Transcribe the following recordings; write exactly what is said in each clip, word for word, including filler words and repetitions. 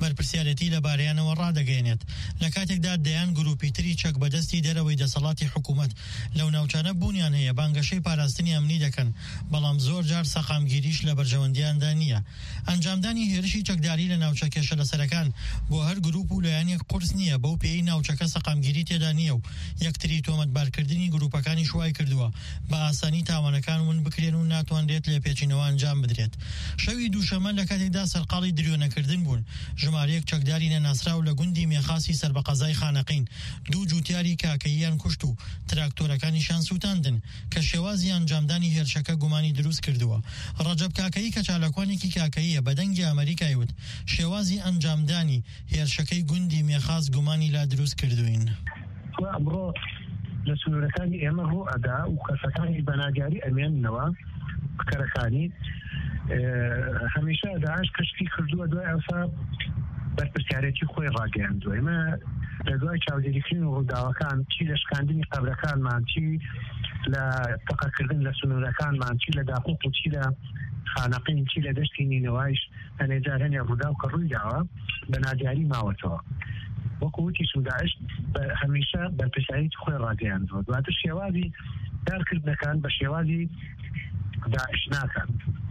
بەرپرسیارەتی لە بارەیانەوە ڕادەگەیەنێت. لە کاتێکدا دەیان گروپی تری چەک بەدەستی دەرەوەی دەسەڵاتی حکوومەت لەو ناوچانە بوونیان هەیە بانگەشەی پاراستنی ئەمنی دەکەن، بەڵام زۆر جار سەقامگیریش لە بەرژەوەندیاندا نییە. ئەنجامدانی هێرشی چەکداری لە ناوچە کێشە لەسەرەکان بۆ هەر گروپ و لایەنێک قورس نییە، بەو پێی ناوچەکە سەقامگیری تێدا نییە و یەکتری تۆمەتبارکردنی گروپەکانی شوای کردووە بە ئاسانی تاوانەکان ون بکرێن و ناتوانرێت لێ پێچینەوە ئەنجام بدرێت. شەوی دووشەمە لە کاتێکدا سەرقاڵی درێونەکردن بوون، ژمارەیەک چەکداری نەناسراو لە گوندی مێخاسی سەر بە قەزای خانەقین دوو جوتیاری کاکەییان کوشت و تراکتۆرەکانیشان سووتاندن کە شێوازی ئەنجامدانی هێرشەکە گومانی دروست کردووە. ڕەجەب کاکەیی کە چالاکوانێکی کاکەییە بە دەنگی ئەمریکای وت شێوازی ئەنجامدانی هێرشەکەی گوندی مێخاس گومانی لا دروست کردوین. ئەمڕۆ لە سنوورەکانی ئێمە ڕۆ ئەدا و کەسەکانی بەناگاری ئەمێننەوە کەرەکانی هەمیشە داعش کەشفی کردووە دوای ئەوسا بەرپرسیارەتی خۆی ڕاگەیاندووە. ئێمە لە دوای چاودێریکردن و ڕووداوەکان چی لە شکاندنی قەبرەکانمان، چی لە تەقەکردن لە سنوورەکانمان، چی لە داخۆق و چی لە خانەقین، چی لە دەشتی نینەوایش هەنێجار هەنێ ڕووداو کە ڕووی داوە بەناگاری ماوەتەوە. وەکو وتی سوداعش هەمیشە بەرپرسیارەتی خۆی ڕاگەیاندووە. دواتر شێوازی دارکردنەکان بە شێوازی داعش ناکەن،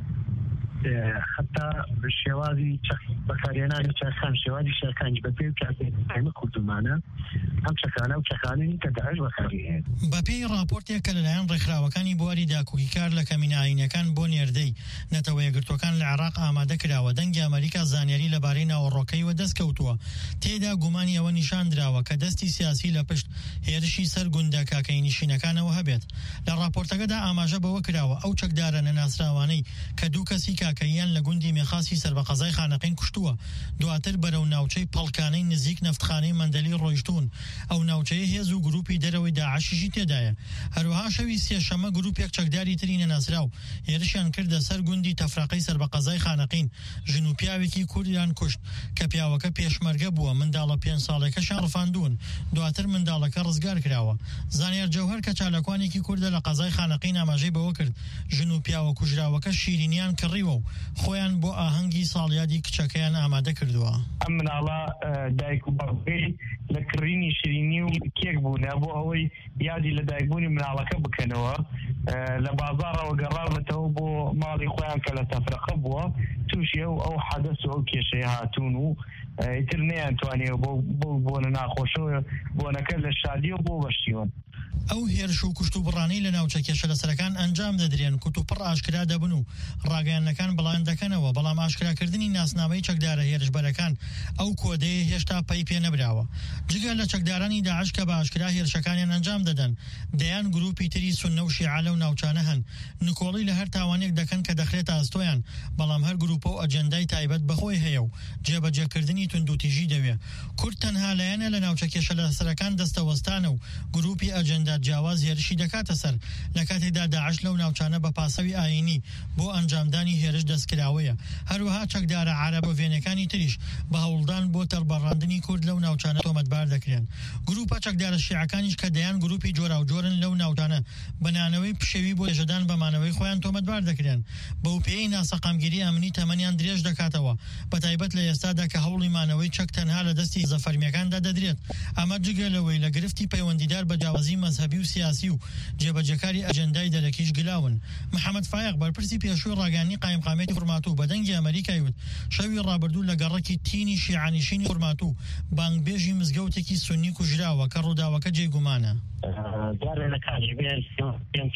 حتا شێوازی بەکارهێنانی چاکان، شێوازی شەکانج بە پێی کاتێمە کوردمانە ئەم چەکانە و چەکاننی کە داعش بەکارهێن. بە پێی راپۆرتێک کە لەلایەن ڕێکخراوەکانی بواری داکۆکیکار لە کەمینە ئاینەکان بۆ نێردەی نەتەوە یەکگرتوەکان لە عێراق ئامادە کراوە، دەنگی ئەمریکا زانیاری لەبارەی ناوەڕۆکەیەوە دەستکەوتووە. تێدا گومانی ئەوە نیشان دراوە کە دەستی سیاسی لە پشت هێرشی سەر گوندە کاکەی نشینەکانەوە هەبێت. لە راپۆرتەکەدا ئاماژە بەوە کراوە ئەو چەکدارە نەناسراوانەی کە دوو کەسی کاکەییان لە گوندی مێخاسی سەر بە قەزای خانەقین کوشتووە، دواتر بەرەو ناوچەی پەڵکانەی نزیک نەفتخانەی مەندەلی ڕۆیشتون. ئەو ناوچەیە هێز و گروپی دەرەوەی داعشیشی تێدایە. هەروەها شەوی سێشەمە گروپێک چەکداری تری نەناسراو هێرشیان کردە سەر گوندی تەفراقەی سەر بە قەزای خانەقین، ژن و پیاوێکی کوردیان کوشت کە پیاوەکە پێشمەرگە بووە، منداڵە پێنج ساڵێکەشان ڕفاندوون، دواتر منداڵەکە ڕزگار کراوە. زانیار جەوهەر کە چالاکوانێکی کوردە لە قەزای خانەقین ئاماژەی بەوە کرد ژن و پیاوە کوژراوەکە شیرینیان کڕیوە و خۆیان بۆ ئاهەنگی ساڵیادی کچەکەیان ئامادە کردووە. ئەم مناڵە دایک و باوکەی لە کڕینی شیرینی و کێک بوون بۆ ئەوەی یادی لە دایکبوونی مناڵەکە بکەنەوە. لە بازاڕەوە گەڕاونەتەوە بۆ ماڵی خۆیان کە لە تەفرەقە بووە، تووشی و ئەو حەدەس و ئەو کێشەی هاتوون و ئیتر نەیانتوانێ بۆ بۆنە ناخۆشەوە بۆنەکە لە شادی و بۆ بەشتیوە. ئەو هێرش و کوشت و بڕانەی لە ناوچە کێشە لەسەرەکان ئەنجام دەدرێن، کوت و پڕ ئاشکرا دەبن و ڕاگەیانەکان بەڵایان دەکەنەوە، بەڵام ئاشکراکردنی ناسنامەی چەکدارە هێرشبەرەکان ئەو کۆدەیە هێشتا پەی پێ نەبراوە. جگە لە چەکدارانی داعش کە بە ئاشکرا هێرشەکانیان ئەنجام دەدەن، دەیان گروپی تری سوننە و شیعە لەو ناوچانە هەن، نکۆڵی لە هەر تاوانێک دەکەن کە دەخرێتە ئاستۆیان، بەڵام هەر گروپە و ئەجەندای تایبەت بەخۆی هەیە و جێبەجێکردنی توندوتیژی دەوێ. کورد تەنها لایەنە لە ناوچە کێشە لەسەرەکان دەستەوەستانە و گروپی ئەجەندا جیاواز هێرشی دەکاتە سەر، لە کاتێکدا داعش لەو ناوچانە بە پاسەوی ئاینی بۆ ئەنجامدانی هێرش دەستکراوەیە. هەروەها چەکدارە عارەبە وێنەکانی تریش بە هەوڵدان بۆ تەربەڕاندنی کورد لەو ناوچانە تۆمەتبار دەکرێن. گروپە چەکدارە شیعەکانیش کە دەیان گروپی جۆرا و جۆرن لەو ناوچانە بەنانەوەی پشەوی بۆ ێژەدان بەمانەوەی خۆیان تۆمەتبار دەکرێن. بەو پێی ناسەقامگیری ئەمنی تەمەنیان درێژ دەکاتەوە، بەتایبەت لە ئێستادا کە هەوڵی مانەوەی چەک تەنها لە دەستی زەفەرمیەکاندا دەدرێت. ئەمە جگە لەوەی لە گرفتی پەیوەندیدار بە جیاوازی مەذهبی و سیاسی و جێبەجێکاری ئەجەندای دەرەکیش گلاون. محەممەد فایق بەرپرسی پێشووی ڕاگەیاندنی قایمقامێتی فورماتوو بە دەنگی ئەمریکای وت شەوی ڕابردوو لە گەڕەکی تینی شیعانیشینی فورماتوو بانگبێژی مزگەوتێکی سونی کوژراوە کە ڕووداوەکە جێگومانە. دوارە لە کاژبێن پێنج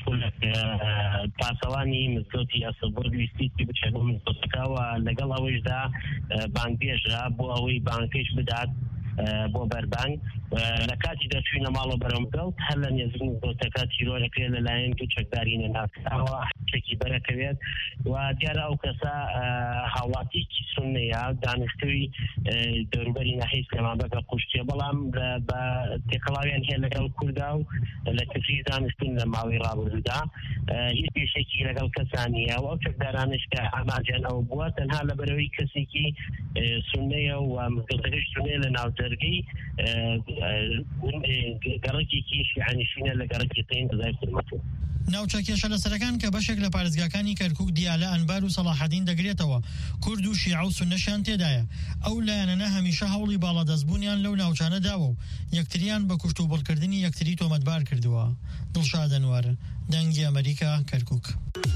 پاسەوانی مزگەوتی ئەسڵبورگ ویستی بچێت بۆ مزگەوتەکەوە، لەگەڵ ئەوەشدا بانگبێژە بۆ ئەوەی بانکەیش بدات بۆ بەربانگ. لە کاتی دەچوینە ماڵە بەرەمگەڵت هەر لە نێزین مزگەوتەکە تیرۆرەکرێت لەلایەن دوو چەکداری نەناسراوە چێکی بەرەکەوێت و دیارە ئەو کەسە هاوڵاتیکی سوننەیە دانیشتووی دەوروبەری ناحیەی سلێمانبەر قوشتیە، بەڵام بە تێکەڵاویان هەیە لەگەڵ کووردا و لە تفریز دانیشتون لە ماوەی ڕابردوودا هیچ پێشێکی لەگەڵ کەسان نییە و ئەو چەکدارانش کە ئاماجیان ئەوە بووە تەنها لەبەرەوەی کەسێکی سوننەیە و مزگەوتەکەش سوننەیە لە ناودەرگەی گەڕێکێکی شیعانیشینە لە گەڕێکی تین دەزای فورماتوو. ناوچە کێشە لەسەرەکان کە بەشێک لە پارێزگاکانی کەرکووک دیالە ئەنبار و سەلاحەدین دەگرێتەوە کورد و شیعە و سوننەشیان تێدایە ئەو لایەنانە هەمیشە هەوڵی باڵادەستبوونیان لەو ناوچانە داوە و یەکتریان بە کوشت و بڕکردنی یەکتری تۆمەتبار کردووە. دڵشاد ئەنوار، دەنگی ئەمریکا، کەرکووک.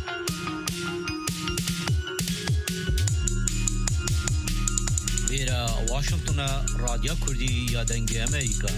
لێرە واشنگتنە رادیۆ کوردی یا دەنگی ئەمریکا.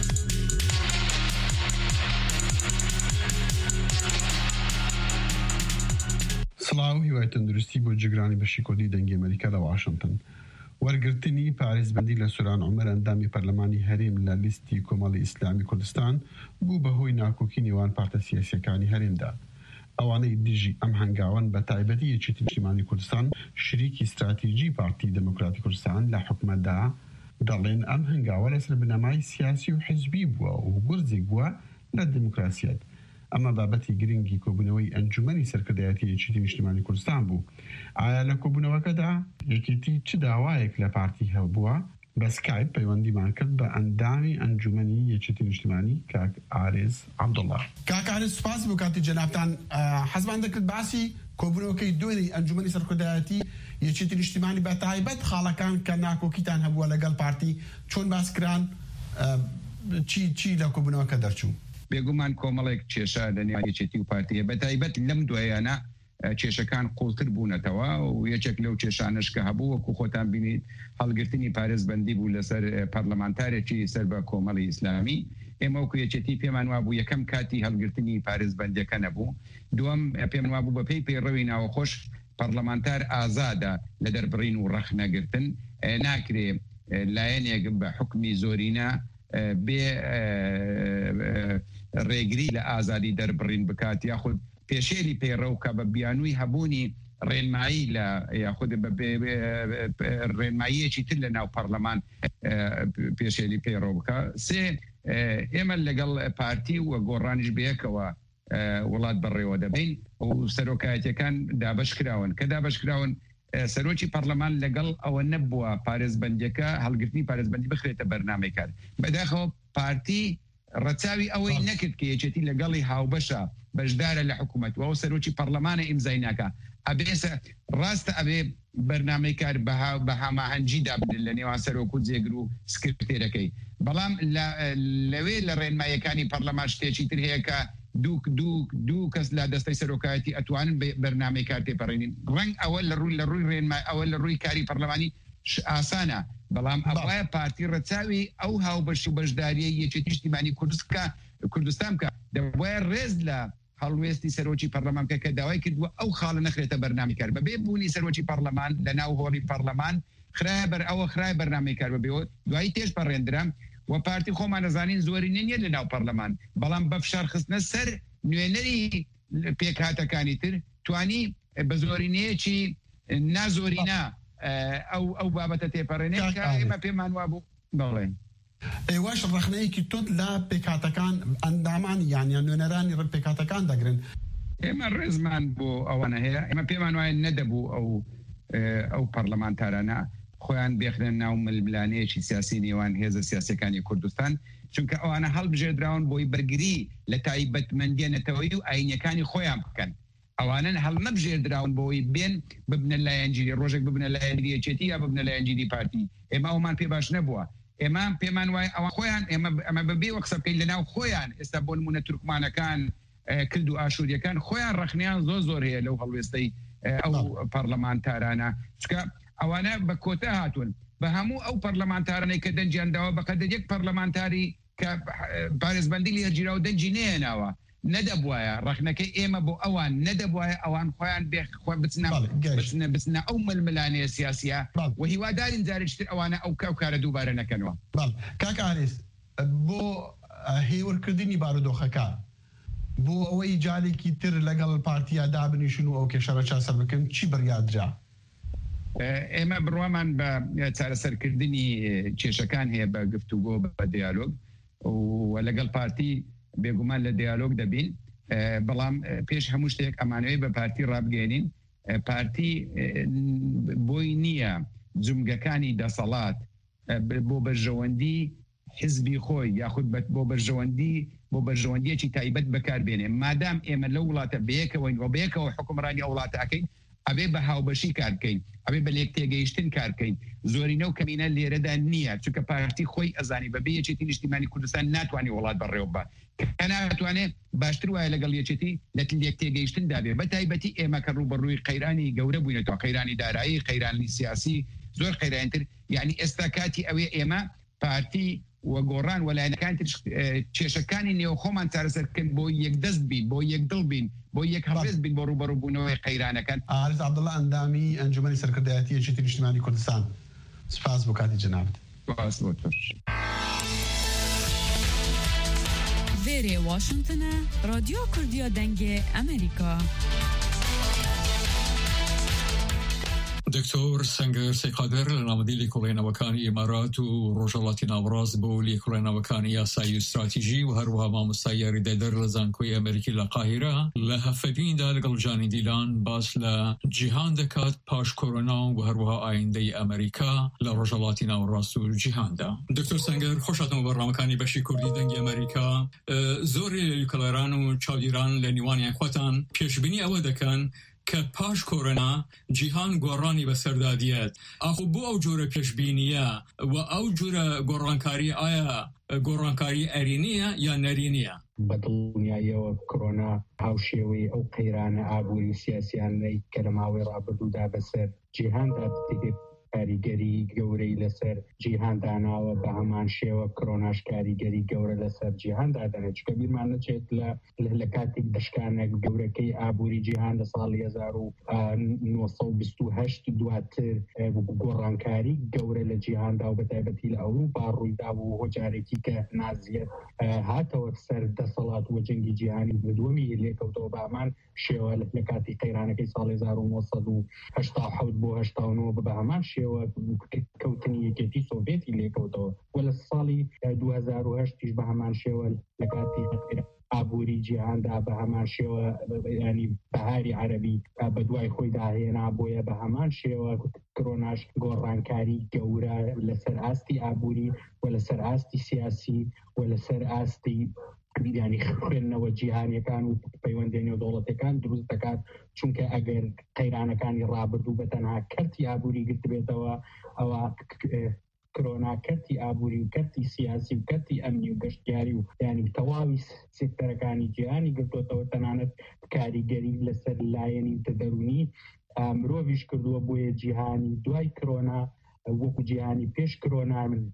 سڵاو هیوای تەندروستی بۆ جگرانی بەشی کۆدی دەنگی ئەمریکا لە واشنگتن. وەرگرتنی پارێزبەندی لە سوران عومەر ئەندامی پەرلەمانی هەرێم لە لیستی کۆمەڵی ئیسلامی کوردستان بوو بەهۆی ناکۆکی نێوان پارتە سیاسیەکانی هەرێمدا. ئەوانەی دژی ئەم هەنگاوان بە تایبەتی یەکێتی نیشتیمانی کوردستان شریکی استراتیژی پارتی دموکراتی کوردستان لە حکومەتدا دەڵێن ئەم هەنگاوە لەسەر بنەمای سیاسی و حزبی بووە و گورزێک بووە لە دموکراسیەت. ئەمە بابەتی گرنگی کۆبوونەوەی ئەنجومەنی سەرکردایەتی یەکێتی نیشتیمانی کوردستان بوو. ئایا لە کۆبوونەوەکەدا یەکێتی چ داوایەک لە پارتی هەبووە؟ بە سکایپ پەیوەندیمان کرد بە ئەندامی ئەنجومەنی یەکێتی نیشتیمانی کاک ئارێز عەبدوڵڵا. کاک ئارێز سوپاس بۆ کاتی جەنابتان. حەزمان دەکرد باسی کۆبوونەوەکەی دوێنەی ئەنجومەنی سەرکردایەتی یەکێتی نیشتیمانی بە تایبەت خاڵەکان کە ناکۆکیتان هەبووە لەگەڵ پارتی چۆن باسکران چی چی لە کۆبوونەوەکە دەرچوو؟ بێگومان کۆمەڵێک کێشە لە نێوان یەکێتی و پارتیە بە تایبەت لەم دوایانە کێشەکان قوڵتر بوونەتەوە و یەکێک لەو کێشانش کە هەبوو وەکو خۆتان بینیت هەڵگرتنی پارێزبەندی بوو لەسەر پەرلەمانتارێکی سەر بە کۆمەڵی ئیسلامی. ئێمە وەکو یەکێتی پێمان وابوو یەکەم کاتی هەڵگرتنی پارێزبەندیەکە نەبوو، دووەم پێمان وابوو بە پێی پەیڕەوی ناوەخۆش پەرلەمانتار ئازادە لە دەربڕین و ڕەخنەگرتن، ناکرێ لایەنێک بە حکمی زۆرینە بێ ڕێگری لە ئازادی دەربڕین بکات یاخود پێشێری پەیڕەو کە بە بیانووی هەبوونی ڕێنمایی لە یاخود ڕێنماییەکی تر لە ناو پەرلەمان پێشێری پەیڕەو بکە. سێ ئێمە لەگەڵ پارتی و گۆڕانیش بەیەکەوە وڵات بەڕێوە دەبین و سەرۆکایەتەکان دابەشکراون کە دابەشکراون سەرۆکی پەرلەمان لەگەڵ ئەوە نەبووە پارێزبەندیەکە هەڵگرتنی پارێزبەندی بخرێتە بەرنامەی کار. بەداخەوە پارتی ڕەچاوی ئەوەی نەکرد کە یەکێتی لەگەڵی هاوبەشە بەشدارە لە حکوومەت و سەرۆکی پەرلەمانە ئیمزای ناکە ئەبێسە ڕاستە ئەبێ بەرنامەی کار بە هەماهەنگیدا بدرێت لە نێوان سەرۆک و جێگر و سکرتێرەکەی. بەڵام لەوێ لە ڕێنماییەکانی پەرلەمان شتێکی تر هەیە کە دوو دوو دوو کەس لە دەستەی سەرۆکایەتی ئەتوانن بەرنامەی کار تێپەڕێنین. ڕەنگ ئەوە لە ڕووی لە ڕووی ڕێنمای ئەوە لە ڕووی کاری پەرلەمانی ئاسانە، بەڵام ئەوایە پارتی ڕەچاوی ئەو هاوبەش و بەشداریە یەکێتی نیشتیمانی کوردستان کە دەبوایە ڕێز لە هەڵوێستی سەرۆکی پەرلەمان کە کە داوای کردووە ئەو خاڵە نەخرێتە بەرنامی کار بەبێ بوونی سەرۆکی پەرلەمان لە ناو هۆڵی پەرلەمان خراە بەر ئەوە خراە بەرنامەی کار بەبێەوە دوایی تێش پەڕێندرا و پارتی خۆمان نەزانین زۆرینە نیە لە ناو پەرلەمان، بەڵام بە فشار خستنە سەر نوێنەری پێکهاتەکانی تر توانی بە زۆرینەیەکی نازۆرینە ئەو ئەو بابەتە تێپەڕێنێت کە ئێمە پێمان وابوو بڵێن. ئێوەش ڕەخنەیەکی تۆت لە پێکهاتەکان ئەندامان یانیان نوێنەرانی ڕ پێکهاتەکان دەگرن. ئێمە ڕێزمان بۆ ئەوەنە هەیە، ئێمە پێمان وایە نەدەبوو ئەو ئەو پەرلەمانتارانە خۆیان بێخنە ناو ململانەیەکی سیاسی نێوان هێزە سیاسەکانی کوردستان، چونکە ئەوانە هەڵبژێردراون بۆی بەرگری لە تایبەتمەندیە نەتەوەی و ئاینەکانی خۆیان بکەن. ئەوانن هەڵ نەبژێردراون بۆی بێن ببنە لایەنگیری ڕۆژێک ببنە لایەنگیری یەکێتی یا ببنە لایەنگیری پارتی. ئێمە ئەومان پێ باش نەبووە. ئێمە پێمان وایە ئەوە خۆیان ئێمە بەبێ وە قسە بکەین لە ناو خۆیان ئێستا بۆ نمونە تورکمانەکان کرد و ئاشوریەکان خۆیان ڕەخنیان زۆر زۆر هەیە لەو هەڵوێستەی ئەو پەرلەمانتارانە، چکە ئەوانە بە کۆتا هاتوون بە هەموو ئەو پەرلەمانتارانەی کە دەنجیانداوە بەقەدە یەک پەرلەمانتاری کە پارێزبەندی لە هەرگیرا و دەنجی نێناوە نەدەبوایە ڕەخنەکەی ئێمە بۆ ئەوان نەدەبوایە ئەوان خۆیان بێخوا بچنە بچنە ئەو ململانەیە سیاسیە و هیوادارین جارێکتر ئەوانە ئەو کارە دووبارە نەکەنەوە. کاک ئارێز بۆ هێورکردنی بارودۆخەکە بۆ ئەوەی جارێکی تر لەگەڵ پارتیا دابنیشن و ئەو کێشەرە چاسەر بکەن چی بڕیادرا؟ ئێمە بڕوامان بە چارەسەرکردنی کێشەکان هەیە بە گفتوگۆ بە دیالۆگ و لەگەڵ پارتی بێگومان لە دیالۆگ دەبین، بەڵام پێش هەموو شتێک ئەمانەوەی بە پارتی ڕابگەێنین. پارتی بۆی نییە جومگەکانی دەسەڵات بۆ بەرژەوەندی حزبی خۆی یاخود بۆ بەرژەوەندی بۆ بەرژەوەندیەکی تایبەت بەکاربێنێ مادام ئێمە لە وڵاتە بەیەکەوەین و بەیەکەوە حکومڕانی وڵاتەکەین ئەبێ بە هاوبەشی کار بکەین ئەبێ بە لێک تێگەیشتن کار بکەین زۆرینە و کەمینە لێرەدا نییە چونکە پارتی خۆی ئەزانی بە بێ یەکێتی نیشتیمانی کوردستان ناتوانێت وڵات بەڕێوە بە کە ناتوانێت باشتر وایە لەگەڵ یەکێتی لە لێک تێگەیشتندا بێ بە تایبەتی ئێمە کە ڕوبەڕووی قەیرانی گەورە بووینەوە قەیرانی دارایی قەیرانی سیاسی زۆر قەیرانتر یعنی ئێستا کاتی ئەوێ ئێمە پارتی و گۆڕان وەلایەنەکان کێشەکانی نێو خۆمان چارەسەرکەن بۆ یەک دەست بین بۆ یەک دڵ بین بۆ یەک هەڵێز بین بۆ ڕوبەڕووبوونەوەی قەیرانەکان. عارض عەبدوڵڵا ئەندامی ئەنجومەنی سەرکردایەتی یەکێتی نیشتیمانی کوردستان، سپاس بۆ کاتی جەنابەت. سپاس بۆ تۆش. Vêrê Washington'a Radyo Kurdiya Dengê Amerîka. دکتۆر سەنگەر سەیقادر لە نامەدی لێکۆڵێنەوەکانی ئیمارات و ڕۆژهەڵاتی ناوەڕاست بۆ لێکۆڵێنەوەکانی یاسایی و استراتیژی و هەروەها مامۆستای یاریدەدەر لە زانکۆی ئەمریکی لە قاهیرە لە هەفەبیندا لەگەڵ جانی دیلان باس لە جیهان دەکات پاش کۆرۆنا و هەروەها ئایندەی ئەمریکا لە ڕۆژهەڵاتی ناوەڕاست و جیهاندا. دکتۆر سەنگەر خۆشهاتەوە بەڕامەکانی بەشی کوردی دەنگی ئەمریکا. زۆری لێکۆڵێران و چاودێران لە نیوانیان خۆتان پێشبینی ئەوە دەکەن کە پاش کۆرۆنا جیهان گۆڕانی بەسەردادیێت. ئاخۆ بۆ ئەو جۆرە پێشبینیە و ئەو جۆرە گۆڕانکاری ئایا گۆڕانکاری ئەرینیە یا نەرینیە؟ بەدڵنیاییەوە کۆرۆنا هاوشێوەی ئەو قەیرانە ئابووری سیاسیانەی کە لە ماوەی ڕابردوودا بەسەر جیهاندا کاریگەری گەورەی لەسەر جیهان داناوە بە هەمان شێوە کۆرۆناش کاریگەری گەورە لەسەر جیهاندا دەنێت چکە بیرمان نەچێت لە کاتێک دەشکانێک گەورەکەی ئابووری جیهان لە ساڵی هەزار و نۆ سەد و بیست و هەشت دواتر گۆڕانکاری گەورە لە جیهاندا و بەتایبەتی لە ئەوروپا ڕوویدا بوو هۆجارێکی کە نازیەت هاتەوە سەر دەسەڵات و جەنگی جیهانی دووەمی لێکەوتەوە بە هەمان شێوە لە کاتی قەیرانەکەی ساڵی هەزار و نۆ سەد و هەشتا و حەوت بۆ هەشتا و نۆ بە هەمان شێوە کەوتنی یەکێتی سۆڤێتی لێکەوتەوە و لە ساڵی دوو هەزار و هەشتیش بە هەمان شێوە لە کاتی ئابووری جیهاندا بە هەمان شێوە ینی بەهاری عەرەبی بە دوای خۆی داهێنا بۆیە بە هەمان شێوە کۆرۆناش گۆڕانکاری گەورە لەسەر ئاستی ئابووری و لەسەر ئاستی سیاسی و لەسەر ئاستی بیرانی خوێندنەوە جیهانیەکان و پەیوەندی نێودەوڵەتەکان دروست دەکات چونکە ئەگەر قەیرانەکانی ڕابردوو بەتەنها کەرتی ئابووری گرت بێتەوە ئەوە کۆرۆنا کەرتی ئابووری و کەرتی سیاسی و کەرتی ئەمنی و گەشتیاری و ینی تەواوی سێکتەرەکانی جیهانی گرتوێتەوە تەنانەت کاریگەری لەسەر لایەنی دەرونی مرۆڤیش کردووە بۆیە جیهانی دوای کۆرۆنا وەکو جیهانی پێش کۆرۆنا من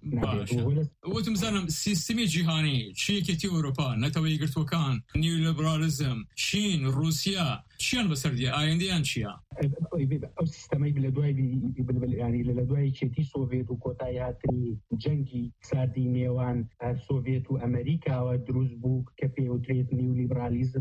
وتم زانم سیستمی جیهانی چیەکێتی ئەوروپا نەتەوە یەکگرتووەکان نیولێبرالیزم چین رووسیا چیان بەسەردیە ئایندەیان چییە؟ ئەو سیستەمەی لە دوای ینی لە دوای چێتی سۆڤێت و کۆتایی هاتنی جەنگی ساردی نێوان سۆڤێت و ئەمریکاوە دروست بوو کە پێوترێت نیولیبرالیزم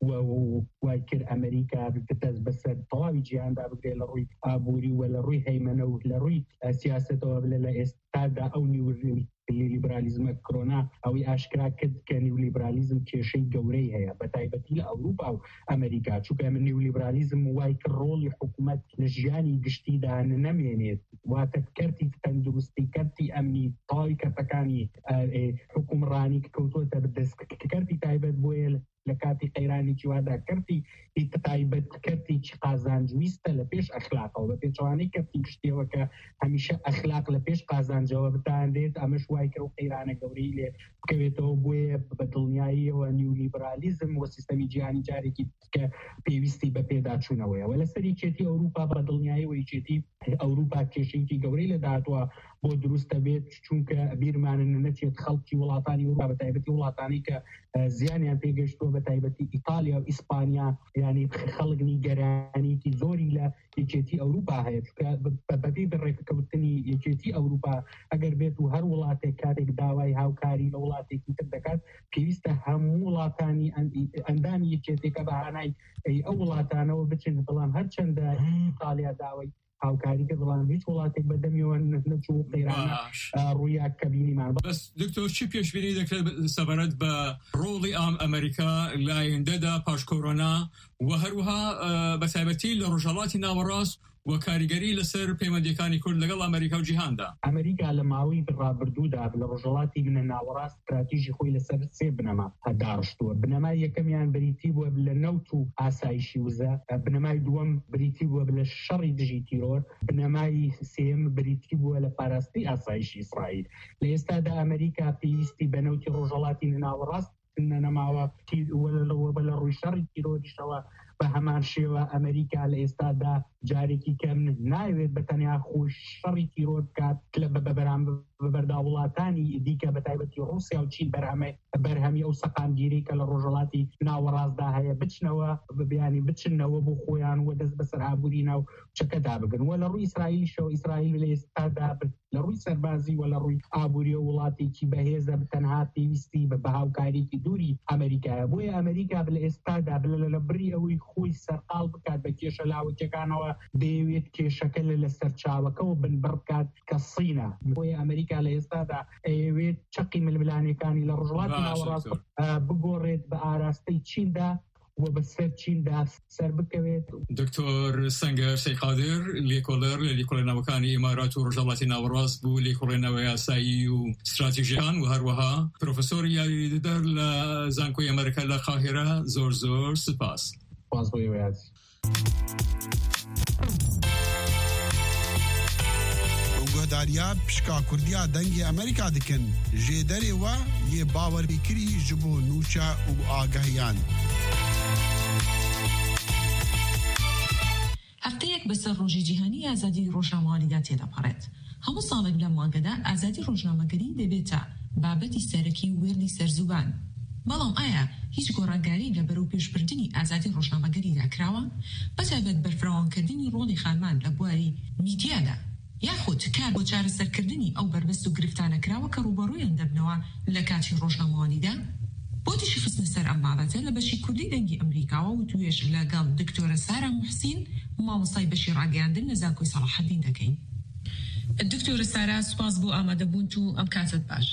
وای کرد ئەمریکا دەست بەسەر تەواوی جیهاندا بگرێت لە ڕووی ئابووری و لە ڕووی هەیمەنە و لە ڕووی سیاسەتەوە بلێ لە ئێستادا ئەو نیولیبرالیزمە کۆرۆنا ئەوەی ئاشکرا کرد کە نیولیبرالیزم کێشەی گەورەی هەیە بە تایبەتی لە ئەوروپا و ئەمریکا چونکە من نیولیبرالیزم وای کرد ڕۆڵی حکوومەت لە ژیانی گشتیدا نەمێنێت واتە کەرتی تەندروستی کەرتی ئەمنی تاوی کەرتەکانی حکومڕانی کە کەوتووەتە بەدەست کەرتی تایبەت بۆیە لە کاتی قەیرانی جیوادا کەرتی تایبەت کەرتی چی قازانجویستە لە پێش ئەخلاقەوە بە پێچوانەی کەرتی گشتیەوە کە هەمیشە ئەخلاق لە پێش قازانجەوە بتاندێت ئەمەش وای کە و قەیرانە گەورەی لێ بکەوێتەوە بۆیە بە دڵنیاییەوە نیولیبرالیزم و سیستەمی جیهانی جارێکی کە پێویستی بە پێداچوونەوەیە و لەسەری چێتی ئەوروپا بە دڵنیاییەوەی چێتی ئەوروپا کێشەیەکی گەورەی لەداتوە بۆ دروستە بێت چونکە بیرمانە نەچێت خەڵکی وڵاتانی ئەوروپا بە تایبەتی وڵاتانی کە زیانیان پێگەشتووە بە تایبەتی ئیتالیا و ئیسپانیا ینی خەڵگنی گەرانیکی زۆری لە یەکێتی ئەوروپا هەیە چونکە بەبێ بەڕێکەوتنی یەکێتی ئەوروپا ئەگەر بێت و هەر وڵاتێک کاتێک داوای هاوکاری لە وڵاتێکی تر دەکات پێویستە هەموو وڵاتانی ئەندامی یەکێتێکە بەهانای ئەو وڵاتانەوە بچن بەڵام هەرچەندە ئیتالیا داوای هاوکاری کە بەڵام هیچ وڵاتێک بەدەمیەوە نەچوو قەیرانە ڕوویاک کە بینیمان. بەس دکتۆر چی پێشبینی دەکرێت سەبارەت بە ڕۆڵی ئام ئەمریکا لە ئایندەدا پاش کۆرۆنا و هەروەها بە تایبەتی لە ڕۆژهەڵاتی ناوەڕاست و کاریگەری لەسەر پەیوەندیەکانی کورد لەگەڵ ئەمریکا و جیهاندا. ئەمریکا لە ماوەی ڕابردوودا لە ڕۆژهەڵاتی بنە ناوەڕاست استراتیژی خۆی لەسەر سێ بنەما هەداڕشتووە. بنەمای یەکەمیان بریتی بووە لە نەوت و ئاسایشی وزە، بنەمای دووەم بریتی بووە لە شەڕی دژی تیرۆر، بنەمای سێم بریتی بووە لە پاراستی ئاسایشی ئیسرائیل. لە ئێستادا ئەمریکا پێویستی بە نەوتی ڕۆژهەڵاتی ناوەڕاست نەماوە لە ڕووی شەڕی تیرۆریشەوە. بە هەمان شێوە ئەمریکا لە ئێستادا جارێکی کەم ناوێت بە تەنیا خۆش شەڕی تیرۆر بکات لە بەبەرام بەبەردا وڵاتانی دیکە بە تایبەتی ڕووسیا و چین بەرهەمە بەرهەمی ئەو سەقامگیری کە لە ڕۆژهەڵاتی ناوەڕاستدا هەیە بچنەوە ببیانی بچنەوە بۆ خۆیان و دەست بەسەر ئابووری ناو چەکەدا بگرن. وە لە ڕووی ئیسرائیلیشەوە ئیسرائیل لە ئێستادا لە ڕووی سەربازی و لە ڕووی ئابووری و وڵاتێکی بەهێزە بتەنها پێویستی بە بەهاوکاریی دووری ئەمریکایە. بۆیە ئەمریکا لە ئێستادا لە بری ئەوەی خۆی سەرقاڵ بکات بە کێشە لاوەکیەکانەوە دەیەوێت کێشەکە لە سەرچاوەکەەوە بنبڕ بکات کە سینە. بۆیە ئەمریکا لە ئێستادا ئەوێت چەقی ململانەکانی لە ڕۆژهەڵاتی ناوەڕاست بگۆڕێت بە ئاراستەی چیندا و بەسەر چیندا سەر بکەوێت. دکتۆر سەنگەر سەیقادر لێکۆڵەر لە لێکۆڵێنەوەکانی ئیمارات و ڕۆژهەڵاتی ناوەڕاست بوو، لێکۆڵێنەوەی یاسایی و استراتیژیان و هەروەها پرۆفەسۆر یاریدەر لە زانکۆی ئەمریکا لە قاهیرە. زۆر زۆر سپاس. سپاس بۆ ئێوە. گۆداریا پشکا کوردیا دەنگی ئەمریکا دکن ژێدەرێ وە یێ باوەڕیکری ji bo nûça û agahiyan. هەفتەیەک بەسەر ڕۆژی جیهانی ئازادی ڕۆژنامەوانیدا تێدەپەڕێت. هەموو ساڵێک لەم مانگەدا ئازادی ڕۆژنامەگەری دەبێتە بابەتی سەرەکی و وێرلی سەرزوبان. بەڵام ئایا هیچ گۆڕانکاری لە بەرەو پێشبردننی ئازادی ڕۆژنامەگەریدا کراوە؟ بەتایبەت بەرفراوانکردنی ڕۆڵی خانمان لە بواری میدیادا یاخود کار بۆ چارەسەرکردنی ئەو بربەست و گرفتانەکراوە کە ڕوبەڕوویان دەبنەوە لە کاتی ڕۆژنامەوانیدا؟ بۆ تیشی خستنە سەر ئەم بابەتە لە بەشی کوردی دەنگی ئەمریکاوە و توێژ لەگەڵ دکتۆرە سارا موحسین مامۆستای بەشی ڕاگەیاندن لە زانکۆی سەلاحەدین دەکەین. دکتۆرە سارا، سوپاس بۆ ئامادەبوون و ئەم کاتت باش.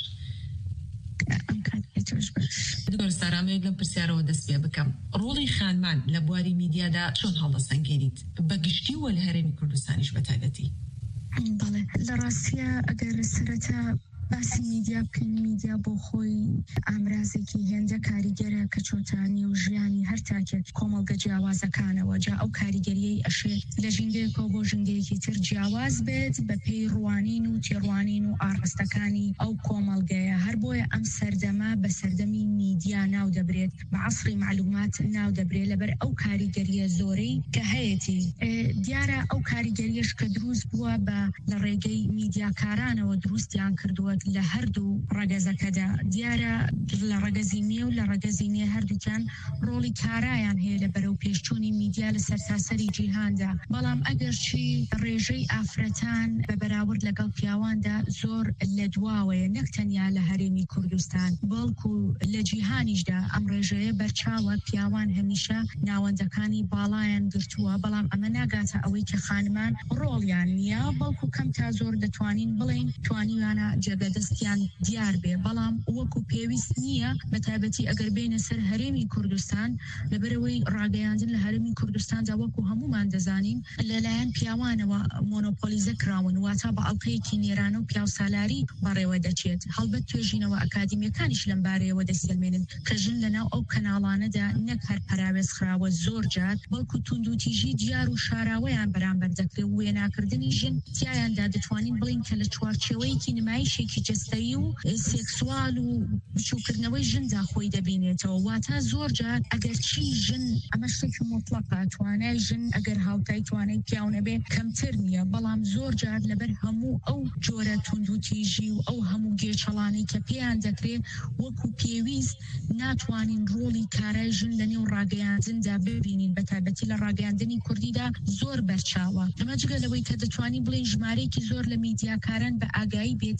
دکتۆر سارا، مەوێت لەم پرسیارەوە دەست پێ بکەم. ڕۆڵی خانمان لە بواری میدیادا چۆن هەڵدەسەنگێنیت بە گشتی و لە هەرێمی کوردستانیش بەتایبەتی؟ بەڵێ لە ڕاستیە ئەگەر سەرەتا باسی میدیا بکەین، میدیا بۆ خۆی ئامرازێکی هێندە کاریگەرە کە چۆتانی و ژیانی هەر تاکێت کۆمەڵگە جیاوازەکانەوە. جا ئەو کاریگەریەی ئەشێت لە ژینگەیەکەوە بۆ ژینگەیەکی تر جیاواز بێت بە پێی ڕوانین و تێڕوانین و ئاڕستەکانی ئەو کۆمەڵگەیە. هەر بۆیە ئەم سەردەما بە سەردەمی میدیا ناو دەبرێت، بە عەسری معلومات ناو دەبرێت لەبەر ئەو کاریگەریە زۆرەی کە هەیەی. دیارە ئەو کاریگەریەش کە دروست بووە بە لە ڕێگەی میدیاکارانەوە دروستیان کردووە لە هەردوو ڕەگەزەکەدا. دیارە لە ڕەگەزی نێ و لە ڕەگەزی نێ هەردووکیان ڕۆڵی کارایان هەیە لە بەرەو پێشچوونی میدیا لە سەرتاسەری جیهاندا. بەڵام ئەگەر چی ڕێژەی ئافرەتان بە بەراورد لەگەڵ پیاواندا زۆر لە دواوەیە، نەک تەنیا لە هەرێمی کوردستان بەڵکو لە جیهانیشدا ئەم ڕێژەیە بەرچاوە. پیاوان هەمیشە ناوەندەکانی باڵایان گرتووە، بەڵام ئەمە ناگاتە ئەوەی کە خانمان ڕۆڵیان نییە، بەڵکو کەم تا زۆر دەتوانین بڵین توانیوانە جێگە دەستیان دیار بێ. بەڵام وەکو پێویست نییە، بە تایبەتی ئەگەر بینە سەر هەرێمی کوردستان لەبەرەوەی ڕاگەیاندن لە هەرێمی کوردستاندا وەکو هەمومان دەزانین لەلایەن پیاوانەوە مۆنۆپۆلیزە کراون، واتە بە ئەڵقەیەکی نێرانە و پیاو سالاری بەڕێوە دەچێت. هەڵبەت توێژینەوە ئەکادیمیەکانیش لەم بارەیەوە دەستێنمێنن کە ژن لەناو ئەو کەناڵانەدا نەک هەر پەراوێز خراوە زۆر جات، بەڵکو توند و تیژی دیار و شاراوەیان بەرامبەر دەکرێت. وێناکردنی ژن تیایاندا دەتوانین بڵین کە لە چوارچێوەیەکی نمایشێکی جەستەیی و سێکسوال و بچووکردنەوەی ژندا خۆی دەبینێتەوە. واتە زۆر جار ئەگەر چی ژن ئەمە شتێکی مطلقە، توانای ژن ئەگەر هاوتای توانای پیاو نەبێ کەمتر نییە، بەڵام زۆر جار لەبەر هەموو ئەو جۆرە توند و تیژی و ئەو هەموو گێچەڵانەی کە پێیان دەکرێت وەکو پێویست ناتوانین ڕۆڵی کارای ژن لە نێو ڕاگەیاندندا ببینین. بەتایبەتی لە ڕاگەیاندنی کوردیدا زۆر بەرچاوە. ئەمە جگە لەوەی کە دەتوانین بڵین ژمارەیەکی زۆر لە میدیاکاران بە ئاگایی بێت لە